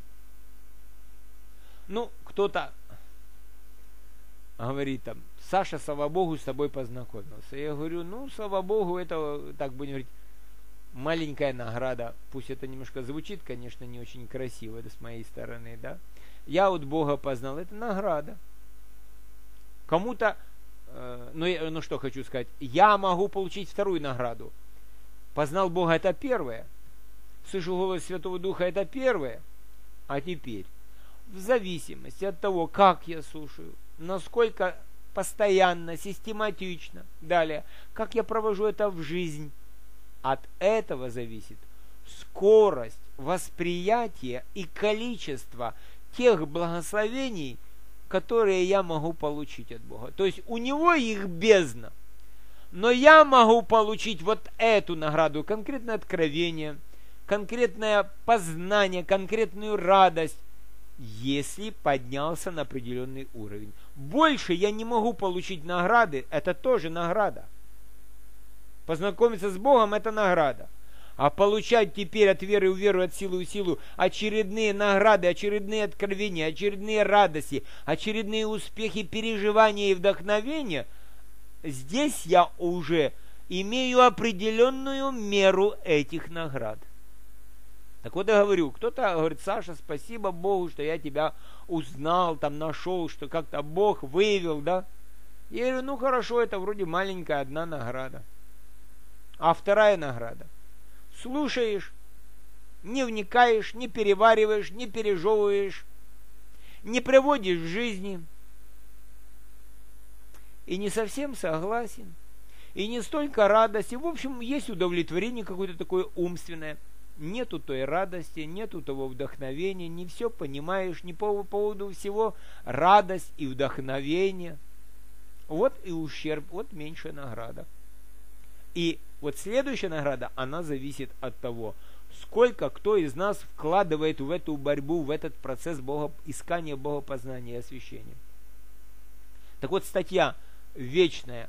кто-то говорит там, Саша, слава Богу, с тобой познакомился. Я говорю, слава Богу, это, так будем говорить, маленькая награда. Пусть это немножко звучит, конечно, не очень красиво, это с моей стороны, да. Я от Бога познал, это награда. Кому-то, что хочу сказать, я могу получить вторую награду. Познал Бога, это первое. Слышу голос Святого Духа, это первое. А теперь, в зависимости от того, как я слушаю, насколько постоянно, систематично, далее, как я провожу это в жизнь, от этого зависит скорость восприятия и количество тех благословений, которые я могу получить от Бога. То есть у него их бездна. Но я могу получить вот эту награду, конкретное откровение, конкретное познание, конкретную радость, если поднялся на определенный уровень. Больше я не могу получить награды, это тоже награда. Познакомиться с Богом – это награда. А получать теперь от веры в веру, от силы в силу очередные награды, очередные откровения, очередные радости, очередные успехи, переживания и вдохновения – здесь я уже имею определенную меру этих наград. Так вот я говорю, кто-то говорит, Саша, спасибо Богу, что я тебя узнал, там нашел, что как-то Бог вывел, да? Я говорю, хорошо, это вроде маленькая одна награда. А вторая награда. Слушаешь, не вникаешь, не перевариваешь, не пережевываешь, не приводишь в жизни. И не совсем согласен. И не столько радости. В общем, есть удовлетворение какое-то такое умственное. Нету той радости, нету того вдохновения, не все понимаешь, не по поводу всего радость и вдохновение. Вот и ущерб, вот меньшая награда. И вот следующая награда, она зависит от того, сколько кто из нас вкладывает в эту борьбу, в этот процесс искания богопознания и освящения. Так вот, статья вечная,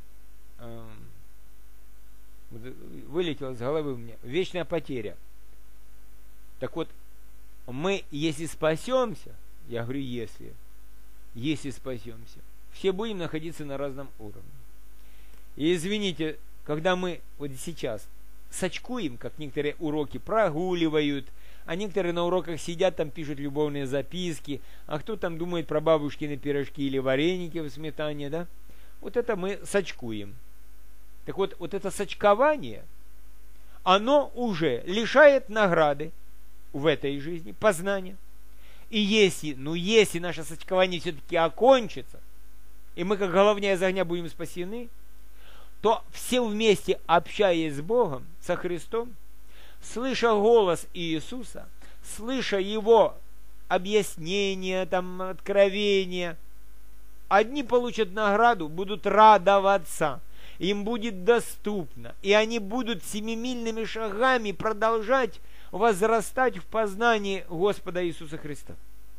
вылетела с головы у меня, вечная потеря. Так вот, мы, если спасемся, я говорю, если спасемся, все будем находиться на разном уровне. И извините, когда мы вот сейчас сачкуем, как некоторые уроки прогуливают, а некоторые на уроках сидят, там пишут любовные записки, а кто там думает про бабушкины пирожки или вареники в сметане, да? Вот это мы сачкуем. Так вот, вот это сачкование, оно уже лишает награды в этой жизни, познания. И если наше сачкование все-таки окончится, и мы как головня из огня будем спасены, то все вместе, общаясь с Богом, со Христом, слыша голос Иисуса, слыша Его объяснения, там, откровения, одни получат награду, будут радоваться, им будет доступно, и они будут семимильными шагами продолжать возрастать в познании Господа Иисуса Христа.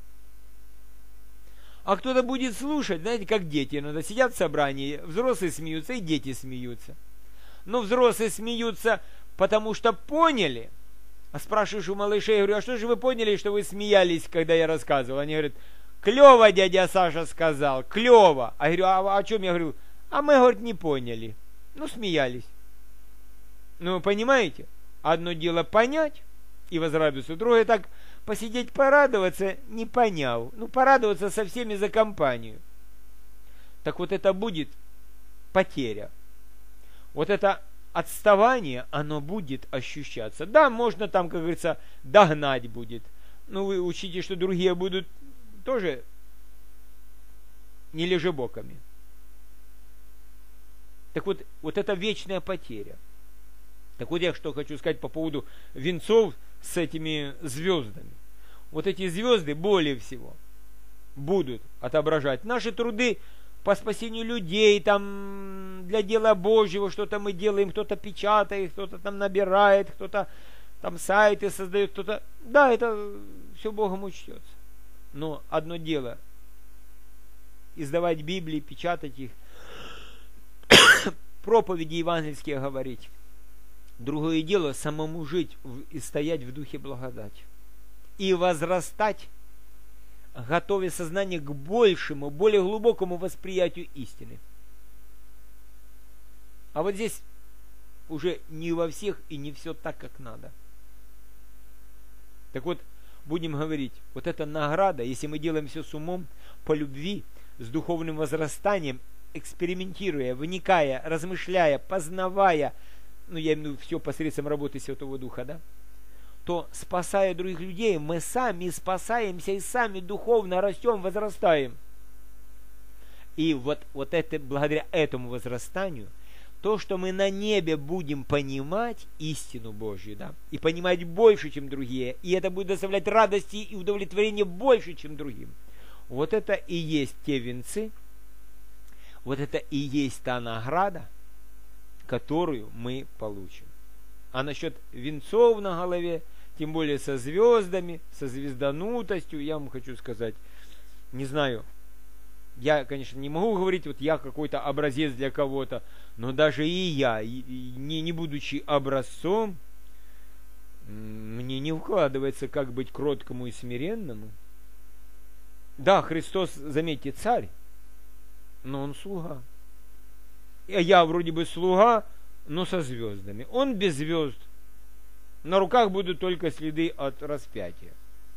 А кто-то будет слушать, знаете, как дети, иногда сидят в собрании, взрослые смеются и дети смеются. Но взрослые смеются, потому что поняли. А спрашиваешь у малышей, я говорю, а что же вы поняли, что вы смеялись, когда я рассказывал? Они говорят, клево дядя Саша сказал, клево. А я говорю, а о чем? Я говорю, а мы, говорит, не поняли. Смеялись. Вы понимаете? Одно дело понять и возрадоваться, другое так посидеть порадоваться, не поняв. Порадоваться со всеми за компанию. Так вот это будет потеря. Вот это отставание, оно будет ощущаться. Да, можно там, как говорится, догнать будет. Вы учите, что другие будут тоже не лежебоками. Так вот, вот это вечная потеря. Так вот я что хочу сказать по поводу венцов с этими звездами. Вот эти звезды более всего будут отображать наши труды по спасению людей, там, для дела Божьего что-то мы делаем, кто-то печатает, кто-то там набирает, кто-то там сайты создает, кто-то... Да, это все Богом учтется. Но одно дело издавать Библии, печатать их, проповеди евангельские говорить. Другое дело самому жить и стоять в духе благодати. И возрастать, готовя сознание к большему, более глубокому восприятию истины. А вот здесь уже не во всех и не все так, как надо. Так вот, будем говорить, вот эта награда, если мы делаем все с умом, по любви, с духовным возрастанием, экспериментируя, вникая, размышляя, познавая, я имею в виду все посредством работы Святого Духа, да, то, спасая других людей, мы сами спасаемся и сами духовно растем, возрастаем. И вот это, благодаря этому возрастанию, то, что мы на небе будем понимать истину Божью, да, и понимать больше, чем другие, и это будет доставлять радости и удовлетворение больше, чем другим. Вот это и есть те венцы, вот это и есть та награда, которую мы получим. А насчет венцов на голове, тем более со звездами, со звезданутостью, я вам хочу сказать, не знаю, я, конечно, не могу говорить, вот я какой-то образец для кого-то, но даже и я, не будучи образцом, мне не укладывается, как быть кроткому и смиренному. Да, Христос, заметьте, царь, но он слуга. Я вроде бы слуга, но со звездами. Он без звезд. На руках будут только следы от распятия.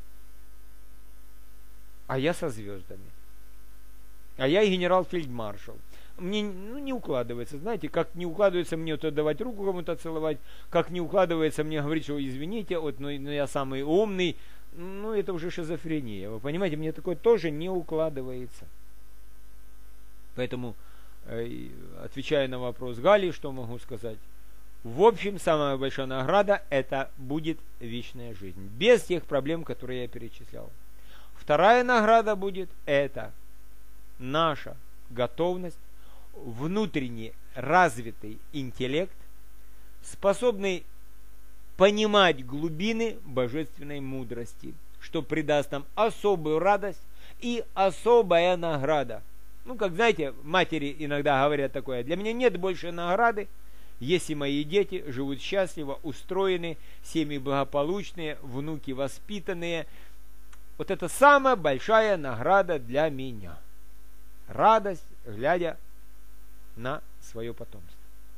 А я со звездами. А я генерал-фельдмаршал. Мне не укладывается, знаете, как не укладывается мне то давать руку кому-то целовать, как не укладывается мне говорить, что извините, вот, но я самый умный. Это уже шизофрения. Вы понимаете, мне такое тоже не укладывается. Поэтому, отвечая на вопрос Гали, что могу сказать? В общем, самая большая награда – это будет вечная жизнь. Без тех проблем, которые я перечислял. Вторая награда будет – это наша готовность, внутренне развитый интеллект, способный понимать глубины божественной мудрости, что придаст нам особую радость и особая награда. Как знаете, матери иногда говорят такое: для меня нет больше награды, если мои дети живут счастливо, устроены, семьи благополучные, внуки воспитанные. Вот это самая большая награда для меня. Радость, глядя на свое потомство.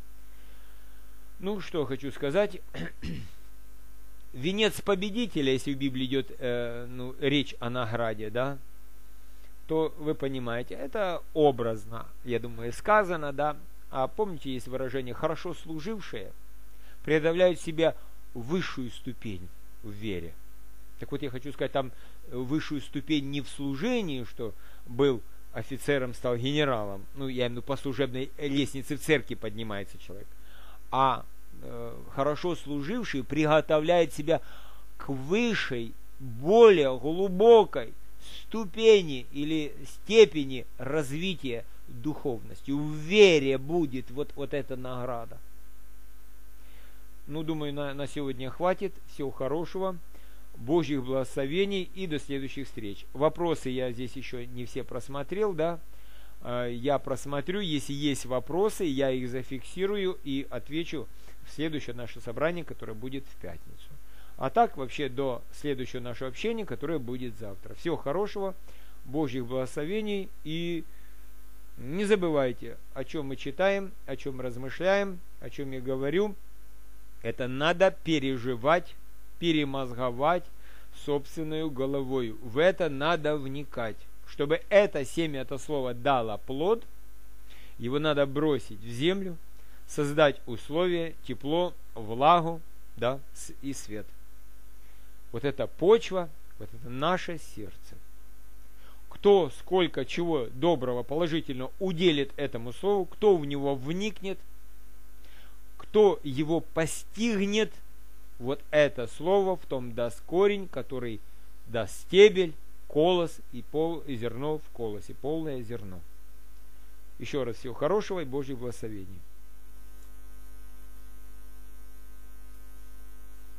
Что хочу сказать. Венец победителя, если в Библии идет речь о награде, да, то вы понимаете, это образно, я думаю, сказано, да. А помните, есть выражение: хорошо служившие преодоляют себя высшую ступень в вере. Так вот, я хочу сказать, там высшую ступень не в служении, что был офицером, стал генералом, я имею в виду, по служебной лестнице в церкви поднимается человек, а хорошо служивший приготовляет себя к высшей, более глубокой ступени или степени развития духовности. В вере будет вот эта награда. Думаю, на сегодня хватит. Всего хорошего, Божьих благословений и до следующих встреч. Вопросы я здесь еще не все просмотрел, да. Я просмотрю, если есть вопросы, я их зафиксирую и отвечу в следующее наше собрание, которое будет в пятницу. А так, вообще, до следующего нашего общения, которое будет завтра. Всего хорошего, Божьих благословений, и не забывайте, о чем мы читаем, о чем размышляем, о чем я говорю. Это надо переживать, перемозговать собственной головой. В это надо вникать. Чтобы это семя, это слово дало плод, его надо бросить в землю, создать условия, тепло, влагу, да, и свет. Вот это почва, вот это наше сердце. Кто сколько чего доброго, положительного уделит этому слову, кто в него вникнет, кто его постигнет, вот это слово в том даст корень, который даст стебель, колос и зерно в колосе, полное зерно. Еще раз всего хорошего и Божьих благословений.